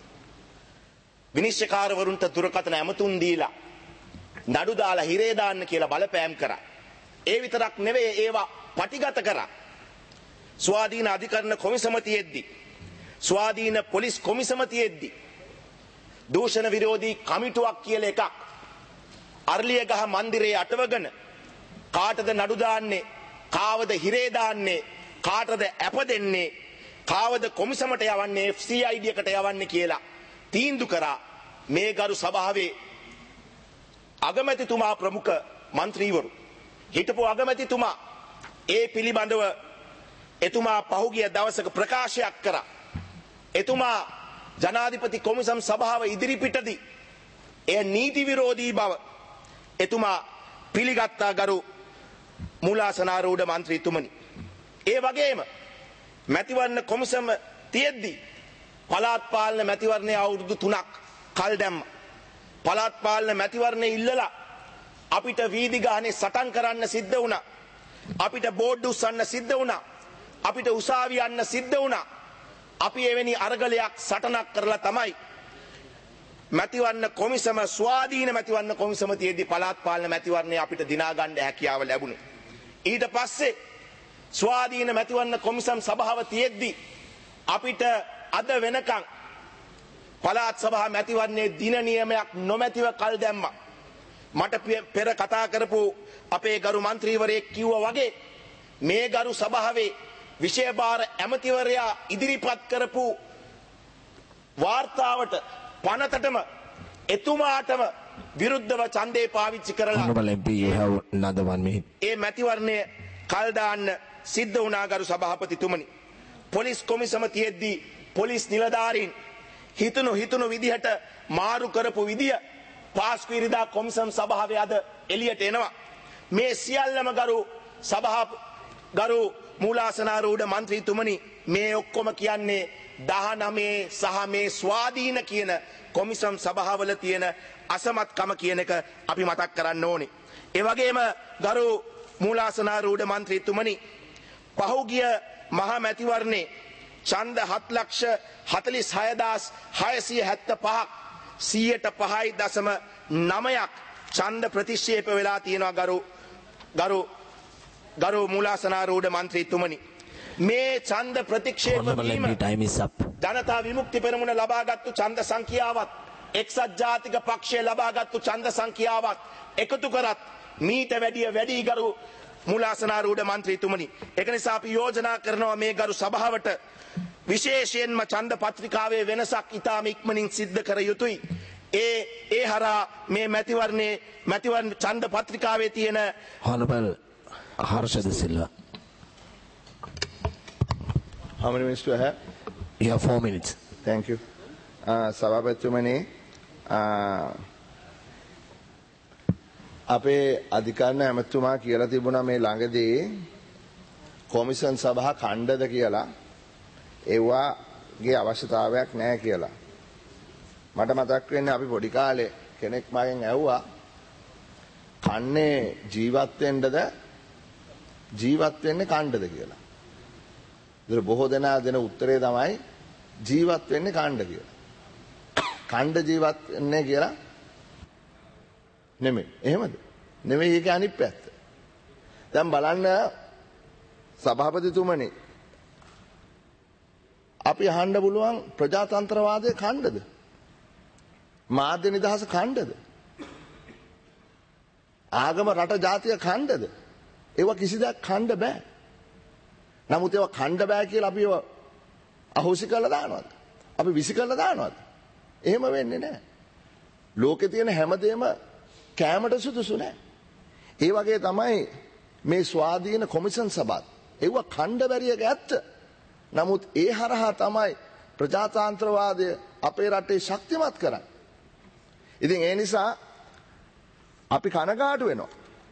විනිශ්චයකාරවරුන්ට දුරකථන ඇමතුම් දීලා නඩු දාලා හිරේ දාන්න කියලා බලපෑම් කරා. ඒ විතරක් නෙවෙයි ඒවා පටිගත කරා. ස්වාධීන අධිකරණ කොමිසම තියෙද්දි ස්වාධීන පොලිස් කොමිසම තියෙද්දි දූෂණ විරෝධී කමිටුවක් කියලා එකක් අර්ලියගහ මන්දිරයේ අටවගෙන කාටද නඩු දාන්නේ කාවද හිරේ දාන්නේ කාටද ඇප දෙන්නේ කාවද කොමිසමට යවන්නේ එෆ් සී අයි ඩී එකට යවන්නේ කියලා තීන්දුව කරා මේ ගරු සභාවේ අගමැතිතුමා ප්‍රමුඛ මන්ත්‍රීවරු හිටපු අගමැතිතුමා ඒ පිළිබඳව එතුමා පහුගිය දවසක ප්‍රකාශයක් කරා. එතුමා ජනාධිපති කොමිසම් සභාව ඉදිරිපිටදී එය නීති විරෝධී බව එතුමා පිළිගත්තා. ගරු මූලාසනාරූඪ මන්ත්‍රීතුමනි ඒ වගේම මැතිවරණ කොමිසම තියෙද්දි පළාත් පාලන මැතිවරණයේ අවුරුදු තුනක් කල් දැම්ම. පළාත් පාලන මැතිවරණය ඉල්ලලා අපිට වීදි ගානේ සටන් කරන්න සිද්ධ වුණා. අපිට බෝඩ් උස්සන්න සිද්ධ වුණා. අපිට උසාවි යන්න සිද්ධ වුණා. අපි එවැනි අරගලයක් සටනක් කරලා තමයි මැතිවරණ කොමිසම ස්වාධීන මැතිවරණ කොමිසම තියේදී පළාත් පාලන මැතිවරණය අපිට දිනා ගන්න හැකියාව ලැබුණේ. ඊට පස්සේ ස්වාධීන මැතිවරණ කොමිසම් සභාව තියෙද්දී අපිට අද වෙනකන් පළාත් සභා මැතිවරණයේ දින නියමයක් නොමැතිව කල් දැම්මා. මට පෙර කතා කරපු අපේ ගරු මන්ත්‍රීවරයෙක් කිව්වා වගේ මේ ගරු සභාවේ විෂය භාර ඇමතිවරයා ඉදිරිපත් කරපු වාර්තාවට පනතටම එතුමාටම විරුද්ධව ඡන්දේ පාවිච්චි කරලා ඒ මැතිවරණය කල් දාන්න සිද්ධ වුණා. ගරු සභාපතිතුමනි පොලිස් කොමිසම තියෙද්දී පොලිස් නිලධාරීන් හිතුණු හිතුණු විදිහට මාරු කරපු විදිය පාස්කු ඉරිදා කොමිසම් සභාවේ අද එළියට එනවා. මේ සියල්ලම ගරු සභා ගරු මූලාසනාරූඪ මන්ත්‍රීතුමනි මේ ඔක්කොම කියන්නේ දහනවය සහ මේ ස්වාධීන කියන කොමිසම් සභාවල තියෙන අසමත්කම කියන එක අපි මතක් කරන්න ඕනේ. ඒ වගේම ගරු මූලාසනාරූඪ මන්ත්‍රීතුමනි, පහුගිය මහා මැතිවරණේ ඡන්ද හත් ලක්ෂ හතළිස් හය හදාස් හයසිය හැත්තෑපහක් සියයට පහයි දශම නවයක් ඡන්ද ප්‍රතික්ෂේප වෙලා තියෙනවා. ගරු ගරු ගරු මූලාසනාරූඪ මන්ත්‍රීතුමනි, මේ ඡන්ද ප්‍රතික්ෂේප වීම ජනතා විමුක්ති පෙරමුණ ලබාගත්තු ඡන්ද සංඛ්‍යාවත් එක්සත් ජාතික පක්ෂය ලබාගත්තු ඡන්ද සංඛ්‍යාවත් එකතු කරත් මීට වැඩිය වැඩි. ගරු මූලාසනාරූඪ මන්ත්‍රීතුමනි, ඒක නිසා අපි යෝජනා කරනවා මේ ගරු සභාවට විශේෂයෙන්ම ඡන්ද පත්‍රිකාවේ වෙනසක් ඉතාම ඉක්මනින් සිද්ධ කර යුතුයි. ඒ ඒ හරහා මේ මැතිවරණේ මැතිවරණ ඡන්ද පත්‍රිකාවේ තියෙන Honorable Harshad Silva. How many minutes do I have? You have four minutes. Thank you. Uh, සභාපතිතුමනි, uh, අපේ අධිකරණ ඇමතුමා කියලා තිබුණා මේ ළඟදී කොමිෂන් සභා ඛණ්ඩද කියලා. ඒවාගේ අවශ්‍යතාවයක් නැහැ කියලා. මට මතක් වෙන්නේ අපි පොඩි කාලේ කෙනෙක් මගෙන් ඇහුවා කන්නේ ජීවත් වෙන්නද ජීවත් වෙන්නේ කණ්ඩද කියලා. ඒතර බොහෝ දෙනා දෙන උත්තරේ තමයි ජීවත් වෙන්නේ කණ්ඩ කියලා. කණ්ඩ ජීවත් වෙන්නේ කියලා නෙමෙයි. එහෙමද? නෙමෙයි, ඒක අනිත් පැත්ත. දැන් බලන්න සභාපතිතුමනි, අපි අහන්න පුළුවන් ප්‍රජාතන්ත්‍රවාදයේ කණ්ඩද? මාධ්‍ය නිදහස කණ්ඩද? ආගම රට ජාතිය කණ්ඩද? ඒවා කිසි දෙයක් කණ්ඩ බෑ. නමුත් ඒවා කණ්ඩ බෑ කියලා අපි ඒවා අහෝසි කරලා දානවද? අපි විසි කරලා දානවද? එහෙම වෙන්නේ නැහැ. ලෝකේ තියෙන හැමදේම කෑමට සුදුසු නැහැ. ඒ වගේ තමයි මේ ස්වාධීන කොමිෂන් සභාව. ඒවා කණ්ඩ බැරි එක ඇත්ත. නමුත් ඒ හරහා තමයි ප්‍රජාතන්ත්‍රවාදය අපේ රටේ ශක්තිමත් කරන්නේ. ඉතින් ඒ නිසා අපි කනගාටු වෙනවා.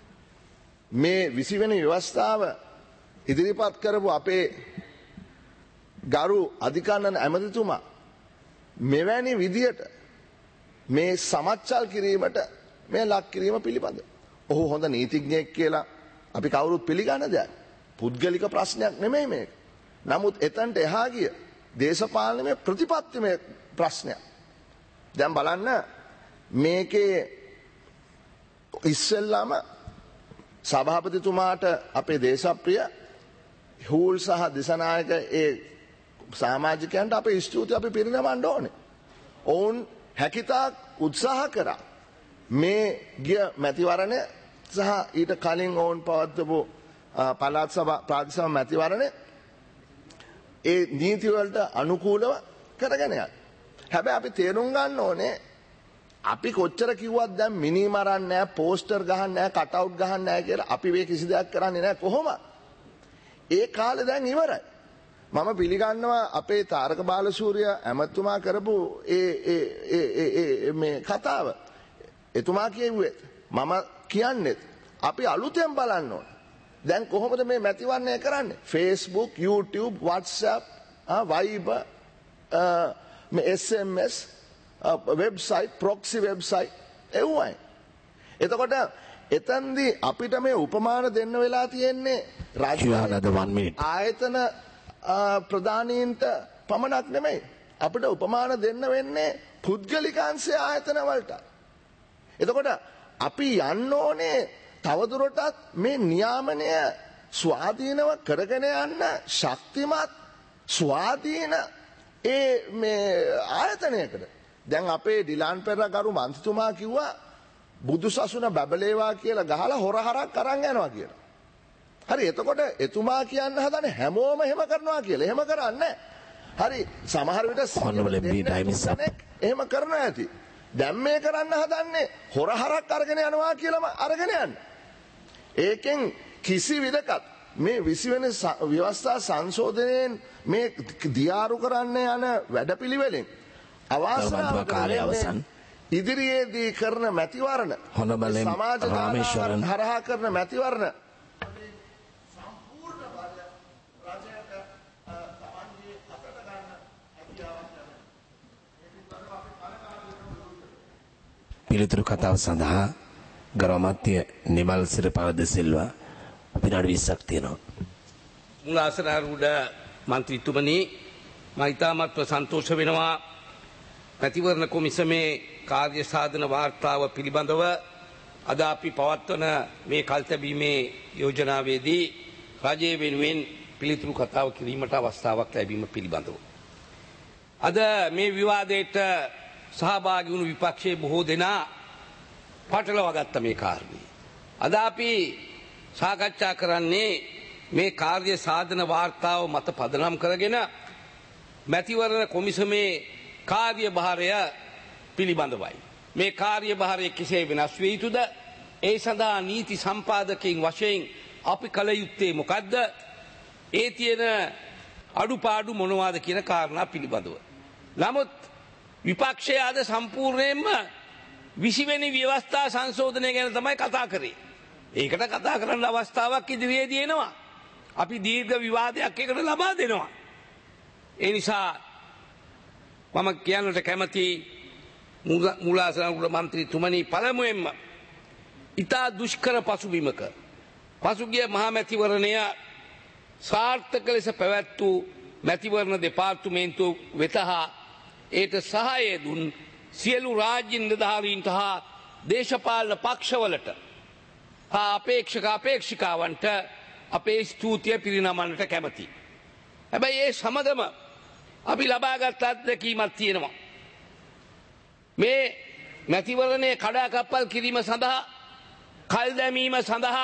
මේ විසි වෙනි ව්‍යවස්ථාව ඉදිරිපත් කරපු අපේ ගරු අධිකරණ ඇමතිතුමා මෙවැනි විදියට මේ සමච්චල් කිරීමට මේ ලක් කිරීම පිළිබඳ. ඔහු හොඳ නීතිඥයෙක් කියලා අපි කවුරුත් පිළිගන්න දෙයක්. පුද්ගලික ප්‍රශ්නයක් නෙමෙයි මේක. නමුත් එතනට එහා ගිය දේශපාලනයේ ප්‍රතිපත්තිමය ප්‍රශ්නයක්. දැන් බලන්න මේකේ ඉස්සෙල්ලාම සභාපතිතුමාට අපේ දේශප්‍රිය හූල් සහ දිසනායක ඒ සමාජිකයන්ට අපේ ස්තුතිය අපි පිරිනමන්න ඕනේ. ඔවුන් හැකිතාක් උත්සාහ කරා මේ ගිය මැතිවරණය සහ ඊට කලින් ඔවුන් පවත්වපු පළාත් සභා ප්‍රාදේශීය සභා මැතිවරණය ඒ නීතිවලට අනුකූලව කරගෙන යන්න. හැබැයි අපි තේරුම් ගන්න ඕනේ අපි කොච්චර කිව්වත් දැන් මිනි මරන්නේ නැහැ, පෝස්ටර් ගහන්නේ නැහැ, කට් අවුට් ගහන්නේ නැහැ කියලා අපි මේ කිසි දෙයක් කරන්නේ නැහැ කොහොමද? ඒ කාලේ දැන් ඉවරයි. මම පිළිගන්නවා අපේ තාරක බාලසූරිය ඇමතුමා කරපු ඒ ඒ ඒ මේ කතාව. එතුමා කියෙව්වේ මම කියන්නේ අපි අලුතෙන් බලන්න ඕනේ. දැන් කොහොමද මේ මැතිවරණය කරන්නේ? Facebook, YouTube, WhatsApp, Viber, මේ S M S, website, proxy website එව්වයි. එතකොට එතෙන්දී අපිට මේ උපමාන දෙන්න වෙලා තියෙන්නේ රාජ්‍ය ආයතන ප්‍රධානීන්ට පමණක් නෙමෙයි. අපිට උපමාන දෙන්න වෙන්නේ පුද්ගලිකාංශය ආයතන වලට. එතකොට අපි යන්න ඕනේ තවදුරටත් මේ නියාමනය ස්වාධීනව කරගෙන යන්න ශක්තිමත් ස්වාධීන ඒ මේ ආයතනයකට. දැන් අපේ ඩිලාන් පෙරේරා ගරු මන්ත්‍රීතුමා කිව්වා බුදු සසුන බබලේවා කියලා ගහලා හොරහරක් අරන් යනවා කියලා. හරි, එතකොට එතුමා කියන්න හදනේ හැමෝම එහෙම කරනවා කියලා. එහෙම කරන්නේ හරි, සමහර විට එහෙම කරනවා ඇති. දැන් මේ කරන්න හදන්නේ හොරහරක් අරගෙන යනවා කියලාම අරගෙන යන්න. ඒකෙන් කිසි විදකත් මේ විසි වෙනි ව්‍යවස්ථා සංශෝධනයෙන් මේ දියාරු කරන්න යන වැඩපිළිවෙලෙන් අවාසනාවක ඉදිරියේදී කරන මැතිවරණ සමාජ රාමේශ්වරන් හරහා කරන මැතිවරණ සම්පූර්ණ බලය රජයට තමන්ගේ අතට ගන්න පිළිතුරු කතාව සඳහා ගරාමාත්‍ය නිමල් සිරිපාල ද සිල්වා විනාඩි විස්සක් තියෙනවා. මුලාසනාරූඪ මන්ත්‍රීතුමනි මම ඉතාමත්ව සන්තෝෂ වෙනවා මැතිවරණ කොමිසමේ කාර්ය සාධන වාර්තාව පිළිබඳව අද අපි පවත්වන මේ කල්තැබීමේ යෝජනාවේදී රජය වෙනුවෙන් පිළිතුරු කතාව කිරීමට අවස්ථාවක් ලැබීම පිළිබඳව. අද මේ විවාදයට සහභාගී වුණු විපක්ෂයේ බොහෝ දෙනා පටලවාගත්ත මේ කාරණේ. අද අපි සාකච්ඡා කරන්නේ මේ කාර්ය සාධන වාර්තාව මත පදනම් කරගෙන මැතිවරණ කොමිසමේ කාර්යභාරය පිළිබඳවයි. මේ කාර්යභාරය කෙසේ වෙනස් විය යුතුද? ඒ සඳහා නීති සම්පාදකයන් වශයෙන් අපි කළ යුත්තේ මොකද්ද? ඒ තියෙන අඩුපාඩු මොනවාද කියන කාරණා පිළිබඳව. නමුත් විපක්ෂය අද සම්පූර්ණයෙන්ම විසි වෙනි ව්‍යවස්ථා සංශෝධනය ගැන තමයි කතා කරේ. ඒකට කතා කරන්න අවස්ථාවක් ඉදිරියේදී එනවා. අපි දීර්ඝ විවාදයක් එකට ලබා දෙනවා. ඒ නිසා මම කියන්නට කැමති මුලාසනාරූඪ මන්ත්‍රීතුමනි පළමුවෙන්ම ඉතා දුෂ්කර පසුබිමක පසුගිය මහා මැතිවරණය සාර්ථක ලෙස පැවැත් වූ මැතිවරණ දෙපාර්තමේන්තුව වෙත හා ඒට සහාය දුන් සියලු රාජ්‍ය නිලධාරීන්ට හා දේශපාලන පක්ෂවලට හා අපේක්ෂක අපේක්ෂිකාවන්ට අපේ ස්තුතිය පිරිනමන්නට කැමැති. හැබැයි ඒ සමගම අපි ලබාගත් අත්දැකීමක් තියෙනවා. මේ මැතිවරණයේ කඩාකප්පල් කිරීම සඳහා කල් දැමීම සඳහා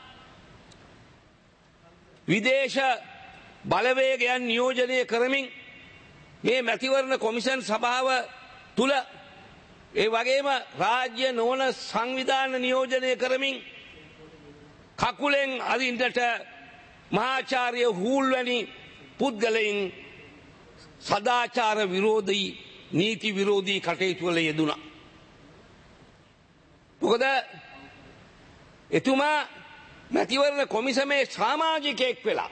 විදේශ බලවේගයන් නියෝජනය කරමින් මේ මැතිවරණ කොමිෂන් සභාව තුල ඒ වගේම රාජ්‍ය නොවන සංවිධාන නියෝජනය කරමින් කකුලෙන් අදින්නට මහාචාර්ය හූල් වැනි පුද්ගලයන් සදාචාර විරෝධී නීති විරෝධී කටයුතු වල යෙදුණා. මොකද එතුමා මැතිවරණ කොමිසමේ සමාජිකයෙක් වෙලා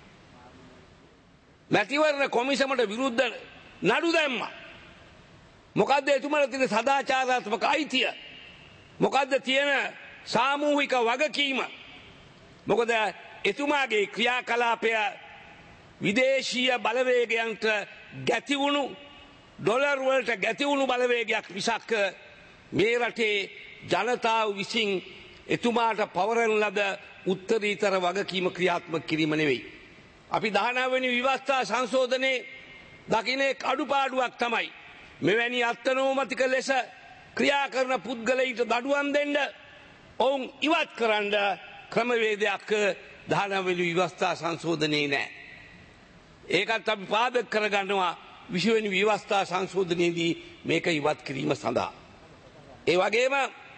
මැතිවරණ කොමිසමට විරුද්ධ නඩු දැම්මා. මොකද්ද එතුමාට තියෙන සදාචාරාත්මක අයිතිය? මොකද්ද තියෙන සාමූහික වගකීම? මොකද එතුමාගේ ක්‍රියාකලාපය විදේශීය බලවේගයන්ට ගැති වුණු ඩොලර් වලට ගැති වුණු බලවේගයක් මිසක් මේ රටේ ජනතාව විසින් එතුමාට පවරන ලද උත්තරීතර වගකීම ක්‍රියාත්මක කිරීම නෙවෙයි. අපි දහනව වෙනි විවස්ථා සංශෝධනයේ දකින්නේ අඩුපාඩුවක් තමයි මෙවැනි අත්නෝමතික ලෙස ක්‍රියා කරන පුද්ගලයින්ට දඩුවම් දෙන්න ඔවුන් ඉවත් කරන්න ක්‍රමවේදයක් දහනව වෙනි විවස්ථා සංශෝධනයේ නැහැ. ඒකත් අපි පාදක කරගන්නවා විසි වෙනි විවස්ථා සංශෝධනයේදී මේක ඉවත් කිරීම සඳහා. ඒ වගේම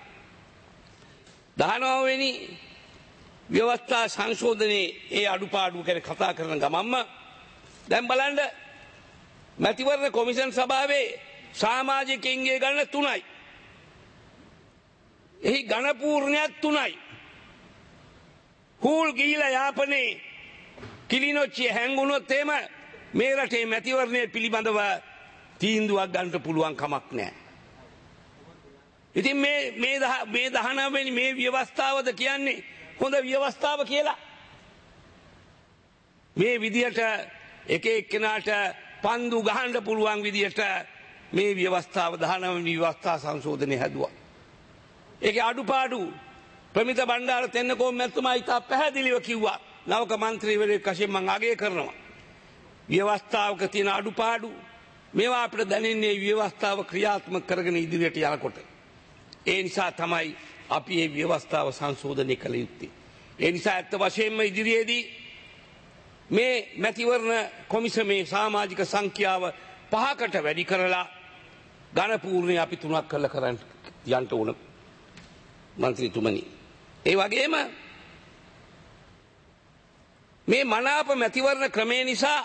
දහනව වෙනි ව්‍යවස්ථා සංශෝධනයේ ඒ අඩුපාඩු ගැන කතා කරන ගමන්ම දැන් බලන්න මැතිවරණ කොමිෂන් සභාවේ සමාජිකයින්ගේ ගණන තුනයි. එහි ඝන පූර්ණයක් තුනයි. හූල් ගිහිලා යාපනයේ කිලිනොච්චිය හැංගුණොත් එහෙම මේ රටේ මැතිවරණය පිළිබඳව තීන්දුවක් ගන්නට පුළුවන් කමක් නැහැ. ඉතින් මේ මේ මේ දහනව වෙනි මේ ව්‍යවස්ථාවද කියන්නේ හොඳ ව්‍යවස්ථාව කියලා. මේ විදියට එක එක්කෙනාට පන්දු ගහන්න පුළුවන් විදියට මේ ව්‍යවස්ථාව දහනව වෙනි ව්‍යවස්ථා සංශෝධනය හැදුවා. ඒකේ අඩුපාඩු ප්‍රමිත බණ්ඩාර තෙන්නකෝන් මැතිතුමා ඉතා පැහැදිලිව කිව්වා. නවක මන්ත්‍රීවරයෙක් වශයෙන් මම අගය කරනවා. ව්‍යවස්ථාවක තියෙන අඩුපාඩු මේවා අපිට දැනෙන්නේ ව්‍යවස්ථාව ක්‍රියාත්මක කරගෙන ඉදිරියට යනකොට. ඒ නිසා තමයි අපි මේ ව්‍යවස්ථාව සංශෝධනය කළ යුත්තේ. ඒ නිසා ඇත්ත වශයෙන්ම ඉදිරියේදී මේ මැතිවරණ කොමිසමේ සමාජික සංඛ්‍යාව පහකට වැඩි කරලා ඝන පූර්ණේ අපි තුනක් කළ කරන්න යන්න ඕන මන්ත්‍රීතුමනි. ඒ වගේම මේ මනාප මැතිවරණ ක්‍රමේ නිසා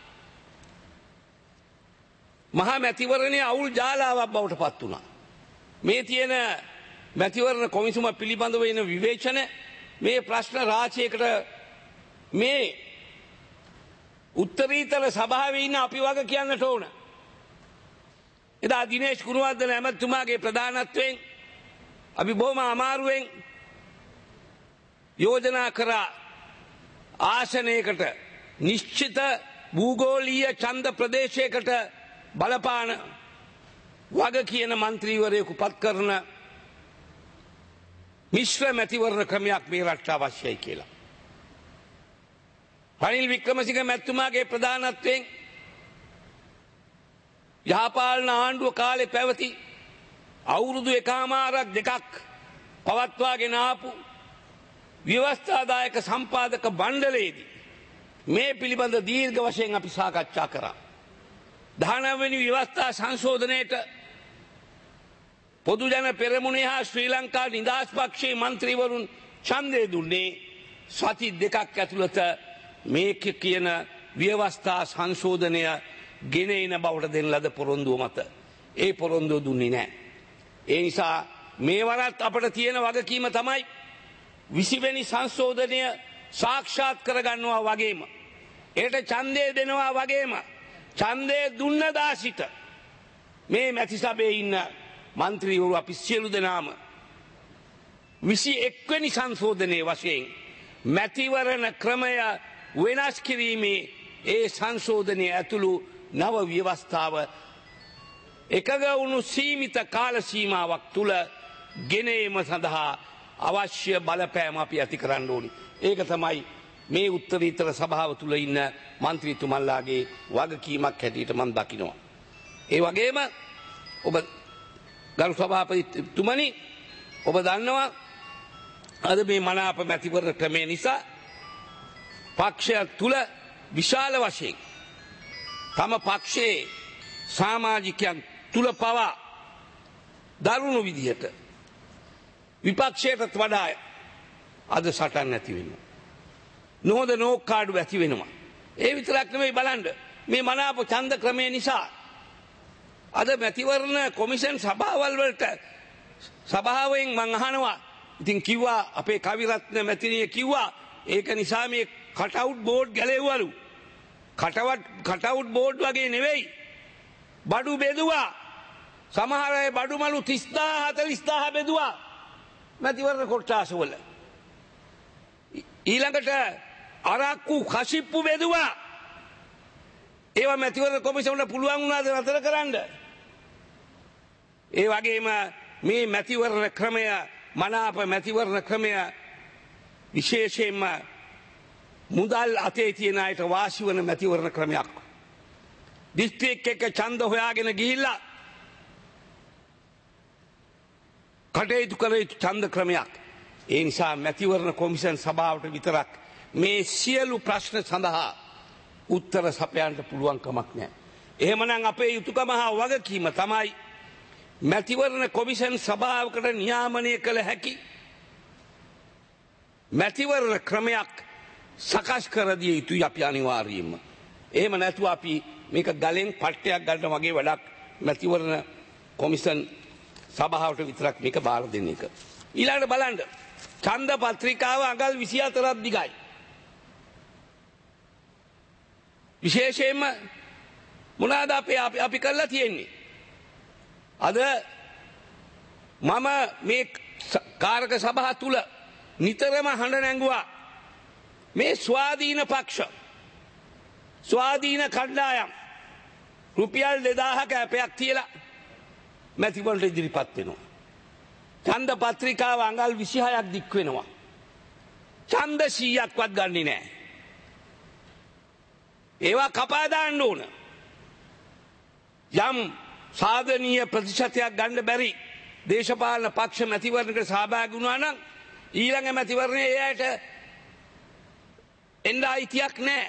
මහා මැතිවරණයේ අවුල් ජාලාවක් බවට පත් වුණා. මේ තියෙන මැතිවරණ කොමිසම පිළිබඳව වෙන විවේචන මේ ප්‍රශ්න රාශියකට මේ උත්තරීතර සභාවේ ඉන්න අපි වග කියන්නට ඕන. එදා දිනේෂ් ගුණවර්ධන ඇමතිතුමාගේ ප්‍රධානත්වයෙන් අපි බොහොම අමාරුවෙන් යෝජනා කරා ආසනයකට නිශ්චිත භූගෝලීය ඡන්ද ප්‍රදේශයකට බලපාන වග කියන മന്ത്രിවරයෙකු පත් කරන මිශ්‍ර මැතිවරණ ක්‍රමයක් මේ රටට අවශ්‍යයි කියලා. රනිල් වික්‍රමසිංහ මැතිතුමාගේ ප්‍රධානත්වයෙන් යහපාලන ආණ්ඩුව කාලේ පැවති අවුරුදු එකමාරක් දෙකක් පවත්වාගෙන ආපු ව්‍යවස්ථාදායක සම්පාදක මණ්ඩලයේදී මේ පිළිබඳ දීර්ඝ වශයෙන් අපි සාකච්ඡා කරා. දහනව වෙනි ව්‍යවස්ථා සංශෝධනයේට පොදු ජන පෙරමුණේ හා ශ්‍රී ලංකා නිදහස් පක්ෂයේ മന്ത്രിවරුන් ඡන්දය දුන්නේ සති දෙකක් ඇතුළත මේක කියන ව්‍යවස්ථා සංශෝධනය ගෙන එන බවට දෙන ලද පොරොන්දුව මත ඒ පොරොන්දුව දුන්නේ නැහැ. ඒ නිසා මේ වරත් අපට තියෙන වගකීම තමයි විසි වෙනි සංශෝධනය සාක්ෂාත් කරගන්නවා වගේම ඒට ඡන්දය දෙනවා වගේම ඡන්දය දුන්න දාසිට මේ මැති සභයේ ඉන්න മന്ത്രിවරු අපි සියලු දෙනාම විසි එක් වෙනි සංශෝධනයේ වශයෙන් මැතිවරණ ක්‍රමය වෙනස් කිරීමේ ඒ සංශෝධනයේ ඇතුළු නව ව්‍යවස්ථාව එකග වුණු සීමිත කාල සීමාවක් තුල ගෙන ඒම සඳහා අවශ්‍ය බලපෑම අපි ඇති කරන්න ඕනි. ඒක තමයි මේ උත්තරීතර සභාව තුල ඉන්න മന്ത്രിතුමන්ලාගේ වගකීමක් හැටියට මම දකිනවා. ඒ වගේම ඔබ ගරු සභාපතිතුමනි ඔබ දන්නවා අද මේ මනාප මැතිවරණ ක්‍රමය නිසා පක්ෂයක් තුල විශාල වශයෙන් තම පක්ෂයේ සමාජිකයන් තුල පවා දරුණු විදිහට විපක්ෂයටත් වඩා අද සටන් නැති වෙනවා. නොහොඳ නෝක්කාඩු ඇති වෙනවා. ඒ විතරක් නෙමෙයි බලන්න මේ මනාප ඡන්ද ක්‍රමය නිසා අද මැතිවරණ කොමිෂන් සභාවල් වලට සභාවෙන් මං අහනවා ඉතින් කිව්වා අපේ කවිරත්න මැතිණිය කිව්වා ඒක නිසා මේ කටවුට් බෝඩ් ගැලෙව්වලු. කටවට් කටවුට් බෝඩ් වගේ නෙවෙයි. බඩු බෙදුවා. සමහර අය බඩුමලු තිස් දාහ හතළිස් දාහ බෙදුවා. මැතිවරණ කොට්ටාසවල. ඊළඟට අරක්කු කසිප්පු බෙදුවා. ඒවා මැතිවරණ කොමිසමට පුළුවන් වුණාද නතර කරන්න? ඒ වගේම මේ මැතිවරණ ක්‍රමය මනාප මැතිවරණ ක්‍රමය විශේෂයෙන්ම මුදල් අතේ තියෙන අයට වාසි වන මැතිවරණ ක්‍රමයක්. දිස්ත්‍රික් එක ඡන්ද හොයාගෙන ගිහිල්ලා කටයුතු කළ යුතු ඡන්ද ක්‍රමයක්. ඒ නිසා මැතිවරණ කොමිෂන් සභාවට විතරක් මේ සියලු ප්‍රශ්න සඳහා උත්තර සපයන්න පුළුවන් කමක් නැහැ. එහෙමනම් අපේ යුතුයකම හා වගකීම තමයි මැතිවරණ කොමිෂන් සභාවකට නියාමනය කළ හැකි මැතිවරණ ක්‍රමයක් සකස් කර දිය යුතුයි අපි අනිවාර්යයෙන්ම. එහෙම නැතුව අපි මේක ගලෙන් පට්ටයක් ගන්න වගේ වැඩක් මැතිවරණ කොමිෂන් සභාවට විතරක් මේක බාර දෙන එක. ඊළඟට බලන්න ඡන්ද පත්‍රිකාව අඟල් විසි හතරක් දිගයි. විශේෂයෙන්ම මොනවාද අපි අපි කරලා තියෙන්නේ? අද මම මේ කාරක සභාව තුල නිතරම හඬ නැංගුවා මේ ස්වාධීන පක්ෂ ස්වාධීන කණ්ඩායම් රුපියල් දෙදාහක ඇපයක් තියලා මැතිවරණට ඉදිරිපත් වෙනවා. ඡන්ද පත්‍රිකාව අඟල් විසි හයක් දික් වෙනවා. ඡන්ද සීයක්වත් ගන්නෙ නැහැ. ඒවා කපා දාන්න ඕන. යම් සාධනීය ප්‍රතිශතයක් ගන්න බැරි දේශපාලන පක්ෂ මැතිවරණයකට සහභාගී වුණා නම් ඊළඟ මැතිවරණයේ එයාට එන්න අයිතියක් නැහැ.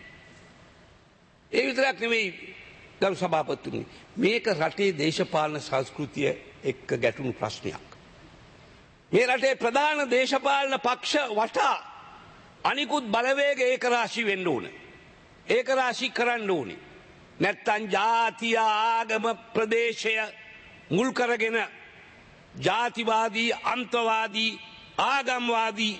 ඒ විතරක් නෙවෙයි ගරු සභාපතිතුමනි මේක රටේ දේශපාලන සංස්කෘතිය එක්ක ගැටුණු ප්‍රශ්නයක්. මේ රටේ ප්‍රධාන දේශපාලන පක්ෂ වටා අනිකුත් බලවේග ඒකරාශී වෙන්න ඕන. ඒකරාශී කරන්න ඕනේ. නැත්තම් ජාතිය ආගම ප්‍රදේශය මුල් කරගෙන ජාතිවාදී අන්තවාදී ආගම්වාදී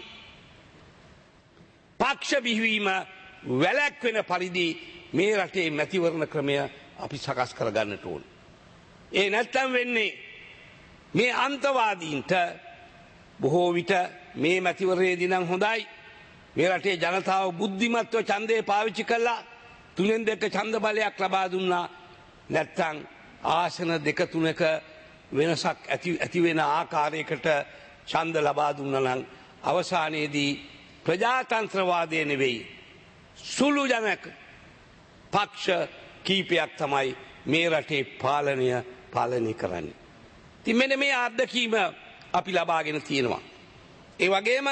පක්ෂ බිහිවීම වැළැක්වෙන පරිදි මේ රටේ මැතිවරණ ක්‍රමය අපි සකස් කරගන්නට ඕන. ඒ නැත්තම් වෙන්නේ මේ අන්තවාදීන්ට බොහෝ විට මේ මැතිවරණයේදී නම් හොඳයි මේ රටේ ජනතාව බුද්ධිමත්ව ඡන්දේ පාවිච්චි කළා තුනෙන් දෙක ඡන්ද බලයක් ලබා දුන්නා නැත්නම් ආසන දෙක තුනක වෙනසක් ඇති ඇති වෙන ආකාරයකට ඡන්ද ලබා දුන්නා නම් අවසානයේදී ප්‍රජාතන්ත්‍රවාදය නෙවෙයි සුළු ජනක පක්ෂ කීපයක් තමයි මේ රටේ පාලනය පාලනය කරන්නේ. ඉතින් මෙන්න මේ අත්දැකීම අපි ලබාගෙන තියෙනවා. ඒ වගේම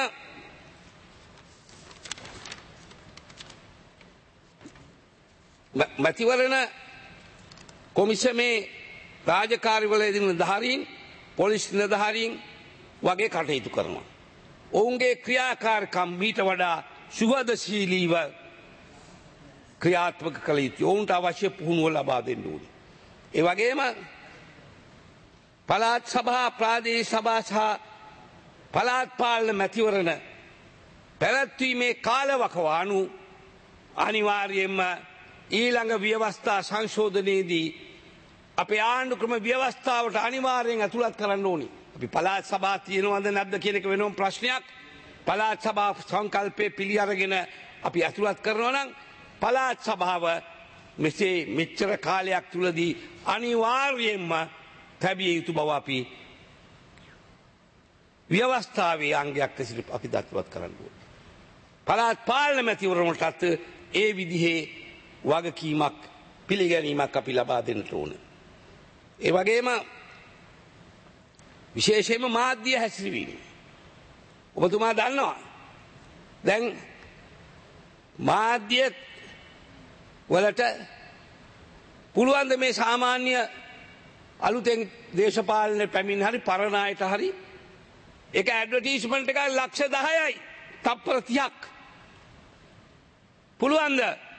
මැතිවරණ කොමිසමේ රාජකාරිවලදී නිලධාරීන් පොලිස් නිලධාරීන් වගේ කටයුතු කරනවා. ඔවුන්ගේ ක්‍රියාකාරකම් මීට වඩා සුහදශීලීව ක්‍රියාත්මක කළ යුතුයි. ඔවුන්ට අවශ්‍ය පුහුණුව ලබා දෙන්න ඕනේ. ඒ වගේම පළාත් සභා ප්‍රාදේශීය සභා සහ පළාත් පාලන මැතිවරණ පැවැත්වීමේ කාලවකවානු අනිවාර්යයෙන්ම ඊළඟ ව්‍යවස්ථා සංශෝධනයේදී අපේ ආණ්ඩුක්‍රම ව්‍යවස්ථාවට අනිවාර්යෙන් ඇතුළත් කරන්න ඕනේ. අපි පළාත් සභා තියෙනවද නැද්ද කියන එක වෙනම ප්‍රශ්නයක්. පළාත් සභා සංකල්පයේ පිළි අරගෙන අපි ඇතුළත් කරනවා නම් පළාත් සභාව මෙසේ මෙච්චර කාලයක් තුලදී අනිවාර්යයෙන්ම තැබිය යුතු බව අපි ව්‍යවස්ථාවේ අංගයක් ලෙසට අපි දක්වපත් කරන්න ඕනේ. පළාත් පාලන මැතිවරණයටත් ඒ විදිහේ වගකීමක් පිළිගැනීමක් අපි ලබා දෙන්නට ඕනේ. ඒ වගේම විශේෂයෙන්ම මාධ්‍ය හැසිරවීම. ඔබතුමා දන්නවා දැන් මාධ්‍ය වලට පුළුවන් ද මේ සාමාන්‍ය අලුතෙන් දේශපාලන පැමිණ හරි පරණ අයට හරි ඒක ඇඩ්වර්ටයිස්මන්ට් එකක් ලක්ෂ දහයයි තප්පර තිහක් පුළුවන්ද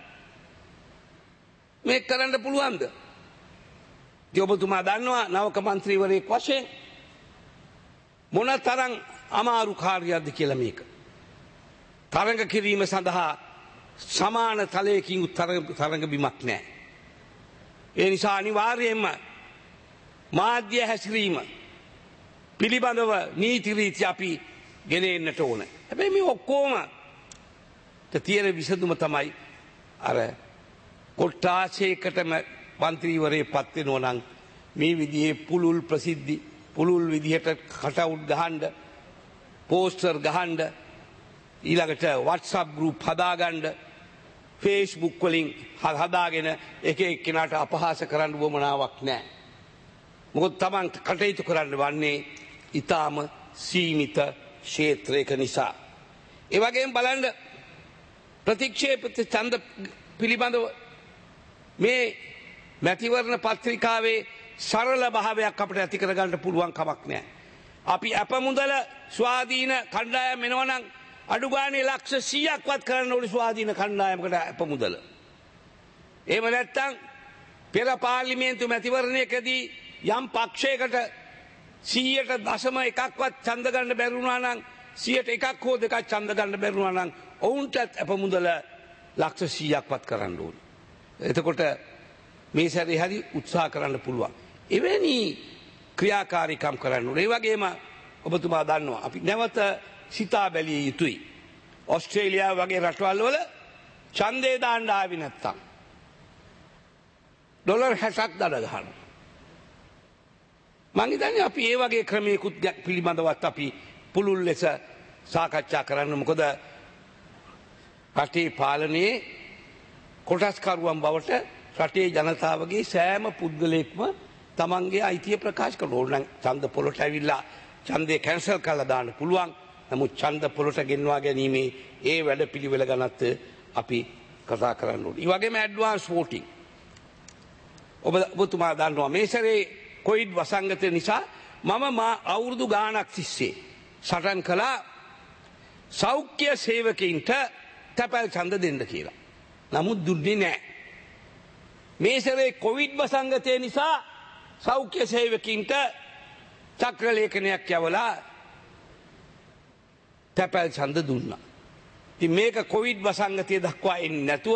මේක කරන්න පුළුවන්ද? ඉතින් ඔබතුමා දන්නවා නවක මන්ත්‍රීවරයෙක් වශයෙන් මොන තරම් අමාරු කාර්යයක්ද කියලා මේක. තරඟ කිරීම සඳහා සමාන තලයකින් තරඟ බිමක් නැහැ. ඒ නිසා අනිවාර්යයෙන්ම මාධ්‍ය හැසිරීම පිළිබඳව නීති රීති අපි ගෙන එන්නට ඕන. හැබැයි මේ ඔක්කොම තියෙන විසඳුම තමයි අර කොට්ටාශයකටම මන්ත්‍රීවරේ පත් වෙනවා නම් මේ විදිහේ පුළුල් ප්‍රසිද්ධි පුළුල් විදිහට කටවුට් ගහන්න පෝස්ටර් ගහන්න ඊළඟට WhatsApp group හදාගන්න Facebook වලින් හදාගෙන එක එක්කෙනාට අපහාස කරන්න වමනාවක් නැහැ. මොකද Taman කටයුතු කරන්න වන්නේ ඊටාම සීමිත ක්ෂේත්‍රයක නිසා. ඒ වගේම බලන්න ප්‍රතික්ෂේපිත ඡන්ද පිළිබඳව මේ මැතිවරණ පත්‍රිකාවේ සරල භාවයක් අපිට ඇති කරගන්න පුළුවන් කමක් නැහැ. අපි අපමුදල ස්වාධීන කණ්ඩායම් වෙනවනම් අඩු ගානේ ලක්ෂ සීයක්වත් කරන්න ඕනේ ස්වාධීන කණ්ඩායමකට අපමුදල. එහෙම නැත්නම් පෙර පාර්ලිමේන්තු මැතිවරණයකදී යම් පක්ෂයකට සීයට දශම එකක්වත් ඡන්ද ගන්න බැරි වුණා නම් සීයට එකක් හෝ දෙකක් ඡන්ද ගන්න බැරි වුණා නම් ඔවුන්ටත් අපමුදල ලක්ෂ සීයක්වත් කරන්න ඕනේ. එතකොට මේ සැරේ හරි උත්සාහ කරන්න පුළුවන්. එවැනි ක්‍රියාකාරීකම් කරන්න ඕනේ. ඒ වගේම ඔබතුමා දන්නවා අපි නැවත සිතා බැලිය යුතුයි. ඕස්ට්‍රේලියාව වගේ රටවල් වල ඡන්දේ දාන්න ආවි නැත්තම් ඩොලර් හැටක් දඩ ගන්නවා. මං හිතන්නේ අපි ඒ වගේ ක්‍රමයකට පිළිබඳවත් අපි පුළුල් ලෙස සාකච්ඡා කරන්න. මොකද රටේ පාලනයේ කොටස්කරුවන් බවට රටේ ජනතාවගේ සෑම පුද්ගලයෙක්ම තමන්ගේ අයිතිය ප්‍රකාශ කරන්න ඕන. ඡන්ද පොළට ඇවිල්ලා ඡන්දේ කැන්සල් කරලා දාන්න පුළුවන්. නමුත් ඡන්ද පොළට ගෙන්වා ගැනීමේ ඒ වැඩ පිළිවෙල ගැනත් අපි කතා කරන්න ඕනේ. ඒ වගේම ඇඩ්වාන්ස් වෝටිං. ඔබ ඔබතුමා දන්නවා මේ සැරේ කොවිඩ් වසංගතය නිසා මම මා අවුරුදු ගාණක් තිස්සේ සටන් කළා සෞඛ්‍ය සේවකයින්ට තැපැල් ඡන්ද දෙන්න කියලා. නමුත් දුන්නේ නැහැ. මේ සැරේ කොවිඩ් වසංගතය නිසා සෞඛ්‍ය සේවකයින්ට චක්‍රලේඛනයක් යවලා තැපැල් ඡන්ද දුන්නා. ඉතින් මේක කොවිඩ් වසංගතය දක්වා එන්නේ නැතුව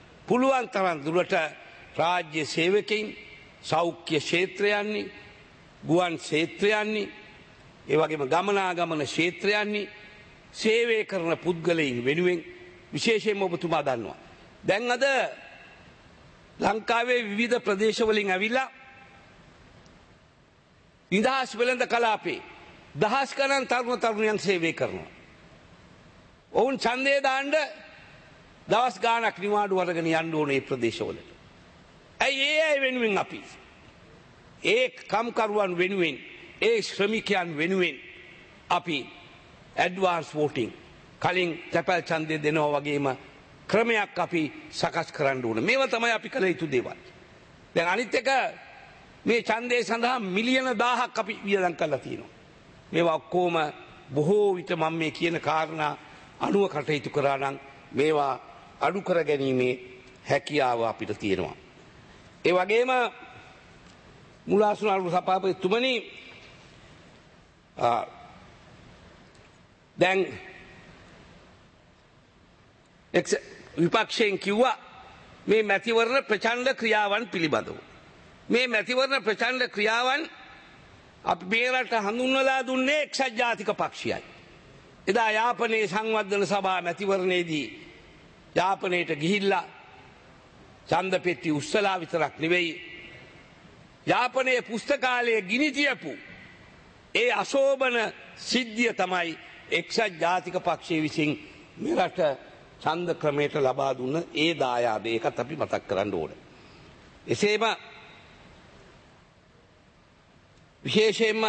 පුළුවන් තරම් දුරට රාජ්‍ය සේවකයින් සෞඛ්‍ය ක්ෂේත්‍රයන්නේ ගුවන් ක්ෂේත්‍රයන්හි ඒ වගේම ගමනාගමන ක්ෂේත්‍රයන්හි සේවය කරන පුද්ගලයන් වෙනුවෙන් විශේෂයෙන්ම ඔබතුමා දන්නවා. දැන් අද ලංකාවේ විවිධ ප්‍රදේශවලින් ඇවිල්ලා නිදහස් වෙළඳ කලාපේ දහස් ගණන් තරුණ තරුණියන් සේවය කරනවා. ඔවුන් ඡන්දය දාන්න දවස් ගාණක් නිවාඩු අරගෙන යන්න ඕනේ මේ ප්‍රදේශවලට. ඇයි ඒ අය වෙනුවෙන් අපි ඒ කම්කරුවන් වෙනුවෙන් ඒ ශ්‍රමිකයන් වෙනුවෙන් අපි ඇඩ්වාන්ස් වෝටිං කලින් තැපැල් ඡන්දය දෙනවා වගේම ක්‍රමයක් අපි සකස් කරන්න ඕනේ. මේවා තමයි අපි කළ යුතු දේවල්. දැන් අනිත් එක මේ ඡන්දය සඳහා මිලියන දහයක් අපි වියදම් කරලා තියෙනවා. මේවා ඔක්කොම බොහෝ විට මම මේ කියන කාරණා අනුව කටයුතු කරා නම් මේවා අඩු කර ගැනීමේ හැකියාව අපිට තියෙනවා. ඒ වගේම මුලාසුනාරු සභාපතිතුමනි දැන් විපක්ෂයෙන් කිව්වා මේ මැතිවරණ ප්‍රචණ්ඩ ක්‍රියාවන් පිළිබඳව. මේ මැතිවරණ ප්‍රචණ්ඩ ක්‍රියාවන් අපි මේ රට හඳුන්වලා දුන්නේ එක්සත් ජාතික පක්ෂයයි. එදා යාපනයේ සංවර්ධන සභා මැතිවරණයේදී යාපනයට ගිහිල්ලා ඡන්ද පෙට්ටි උස්සලා විතරක් නෙවෙයි යාපනයේ පුස්තකාලයේ ගිනි තියපු ඒ අශෝභන සිද්ධිය තමයි එක්සත් ජාතික පක්ෂයේ විසින් මේ රට ඡන්ද ක්‍රමයට ලබා දුන්න ඒ දායාදය. ඒකත් අපි මතක් කරන්න ඕනේ. එසේම විශේෂයෙන්ම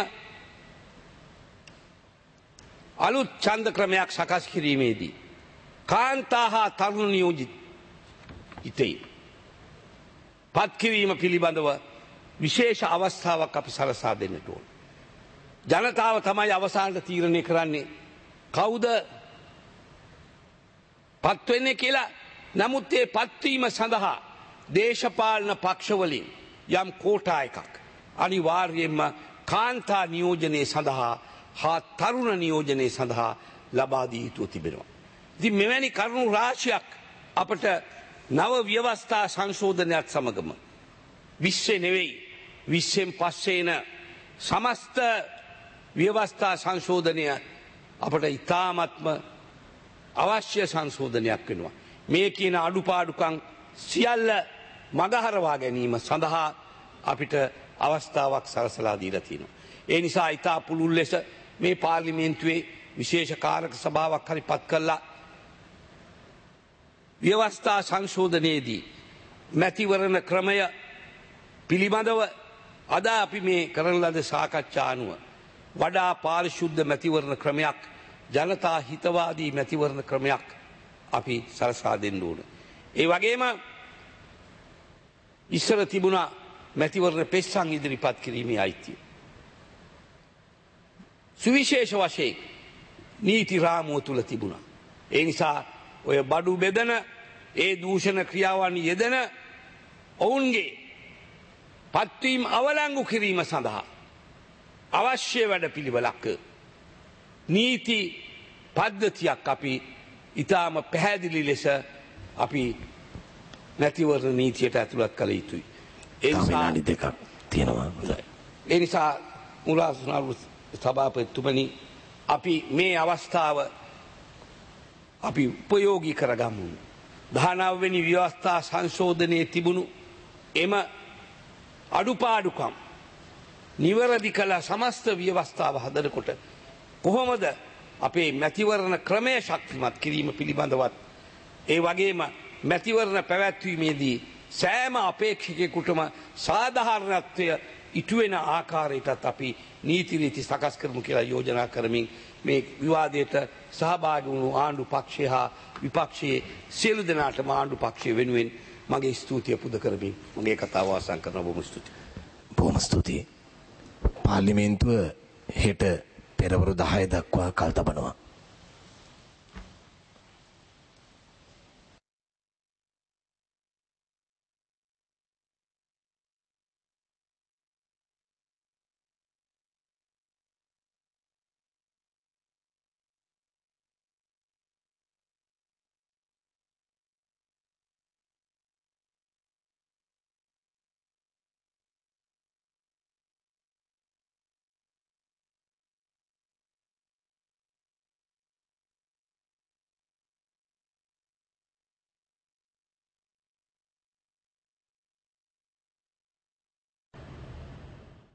අලුත් ඡන්ද ක්‍රමයක් සකස් කිරීමේදී කාන්තා හා තරුණ නියෝජිත ඉතේ පත්කිරීම පිළිබඳව විශේෂ අවස්ථාවක් අපි සලසා දෙන්නට ඕන. ජනතාව තමයි අවසානට තීරණය කරන්නේ කවුද පත් වෙන්නේ කියලා. නමුත් ඒ පත්වීම සඳහා දේශපාලන පක්ෂවලින් යම් කෝටා එකක් අනිවාර්යයෙන්ම කාන්තා නියෝජනයේ සඳහා හා තරුණ නියෝජනයේ සඳහා ලබා දී යුතුව තිබෙනවා. ඉතින් මෙවැනි කරුණු රාශියක් අපට නව ව්‍යවස්ථා සංශෝධනයත් සමගම විශ්සේ නෙවෙයි විශ්සෙන් පස්සේන සමස්ත ව්‍යවස්ථා සංශෝධනය අපට ඉතාමත්ම අවශ්‍ය සංශෝධනයක් වෙනවා. මේ කියන අඩුපාඩුකම් සියල්ල මගහරවා ගැනීම සඳහා අපිට අවස්ථාවක් සලසලා දීලා තියෙනවා. ඒ නිසා ඉතා පුළුල් ලෙස මේ පාර්ලිමේන්තුවේ විශේෂ කාරක සභාවක් හරි පත් කළා ව්‍යවස්ථා සංශෝධනයේදී මැතිවරණ ක්‍රමය පිළිබඳව අද අපි මේ කරන ලද සාකච්ඡා අනුව වඩා පාරිශුද්ධ මැතිවරණ ක්‍රමයක් ජනතා හිතවාදී මැතිවරණ ක්‍රමයක් අපි සලසා දෙන්න ඕන. ඒ වගේම ඉස්සර තිබුණා මැතිවරණ පෙස්සන් ඉදිරිපත් කිරීමේ අයිතිය. සුවිශේෂ වශයෙන් නීති රාමුව තුල තිබුණා. ඒ නිසා ඔය බඩු බෙදන ඒ දූෂණ ක්‍රියාවන් යෙදෙන ඔවුන්ගේ පත්වීම් අවලංගු කිරීම සඳහා අවශ්‍ය වැඩපිළිවෙලක් නීති පද්ධතියක් අපි ඊටාම පැහැදිලි ලෙස අපි මැතිවරණ නීතියට ඇතුළත් කළ යුතුයි. ඒ නිසා දෙකක් තියෙනවා. ඒ නිසා මුලාසුනාරු සභාපතිතුමනි අපි මේ අවස්ථාව අපි උපයෝගී කරගමු. දහනව වෙනි ව්‍යවස්ථා සංශෝධනයේ තිබුණු එම අඩුපාඩුකම් නිවැරදි කළ සමස්ත ව්‍යවස්ථාව හදනකොට කොහොමද අපේ මැතිවරණ ක්‍රමය ශක්තිමත් කිරීම පිළිබඳවත් ඒ වගේම මැතිවරණ පැවැත්වීමේදී සෑම අපේක්ෂකයෙකුටම සාධාරණත්වය ඉටු වෙන ආකාරයටත් අපි නීති රීති සකස් කරමු කියලා යෝජනා කරමින් මේ විවාදයට සහභාගී වුණු ආණ්ඩු පක්ෂය හා විපක්ෂයේ සියලු දෙනාටම ආණ්ඩු පක්ෂය වෙනුවෙන් මගේ ස්තුතිය පුද කරමින් මගේ කතාව අවසන් කරනවා. බොහොම ස්තුතියි. බොහොම ස්තුතියි. පාර්ලිමේන්තුව හෙට පෙරවරු දහය දක්වා කල් තබනවා.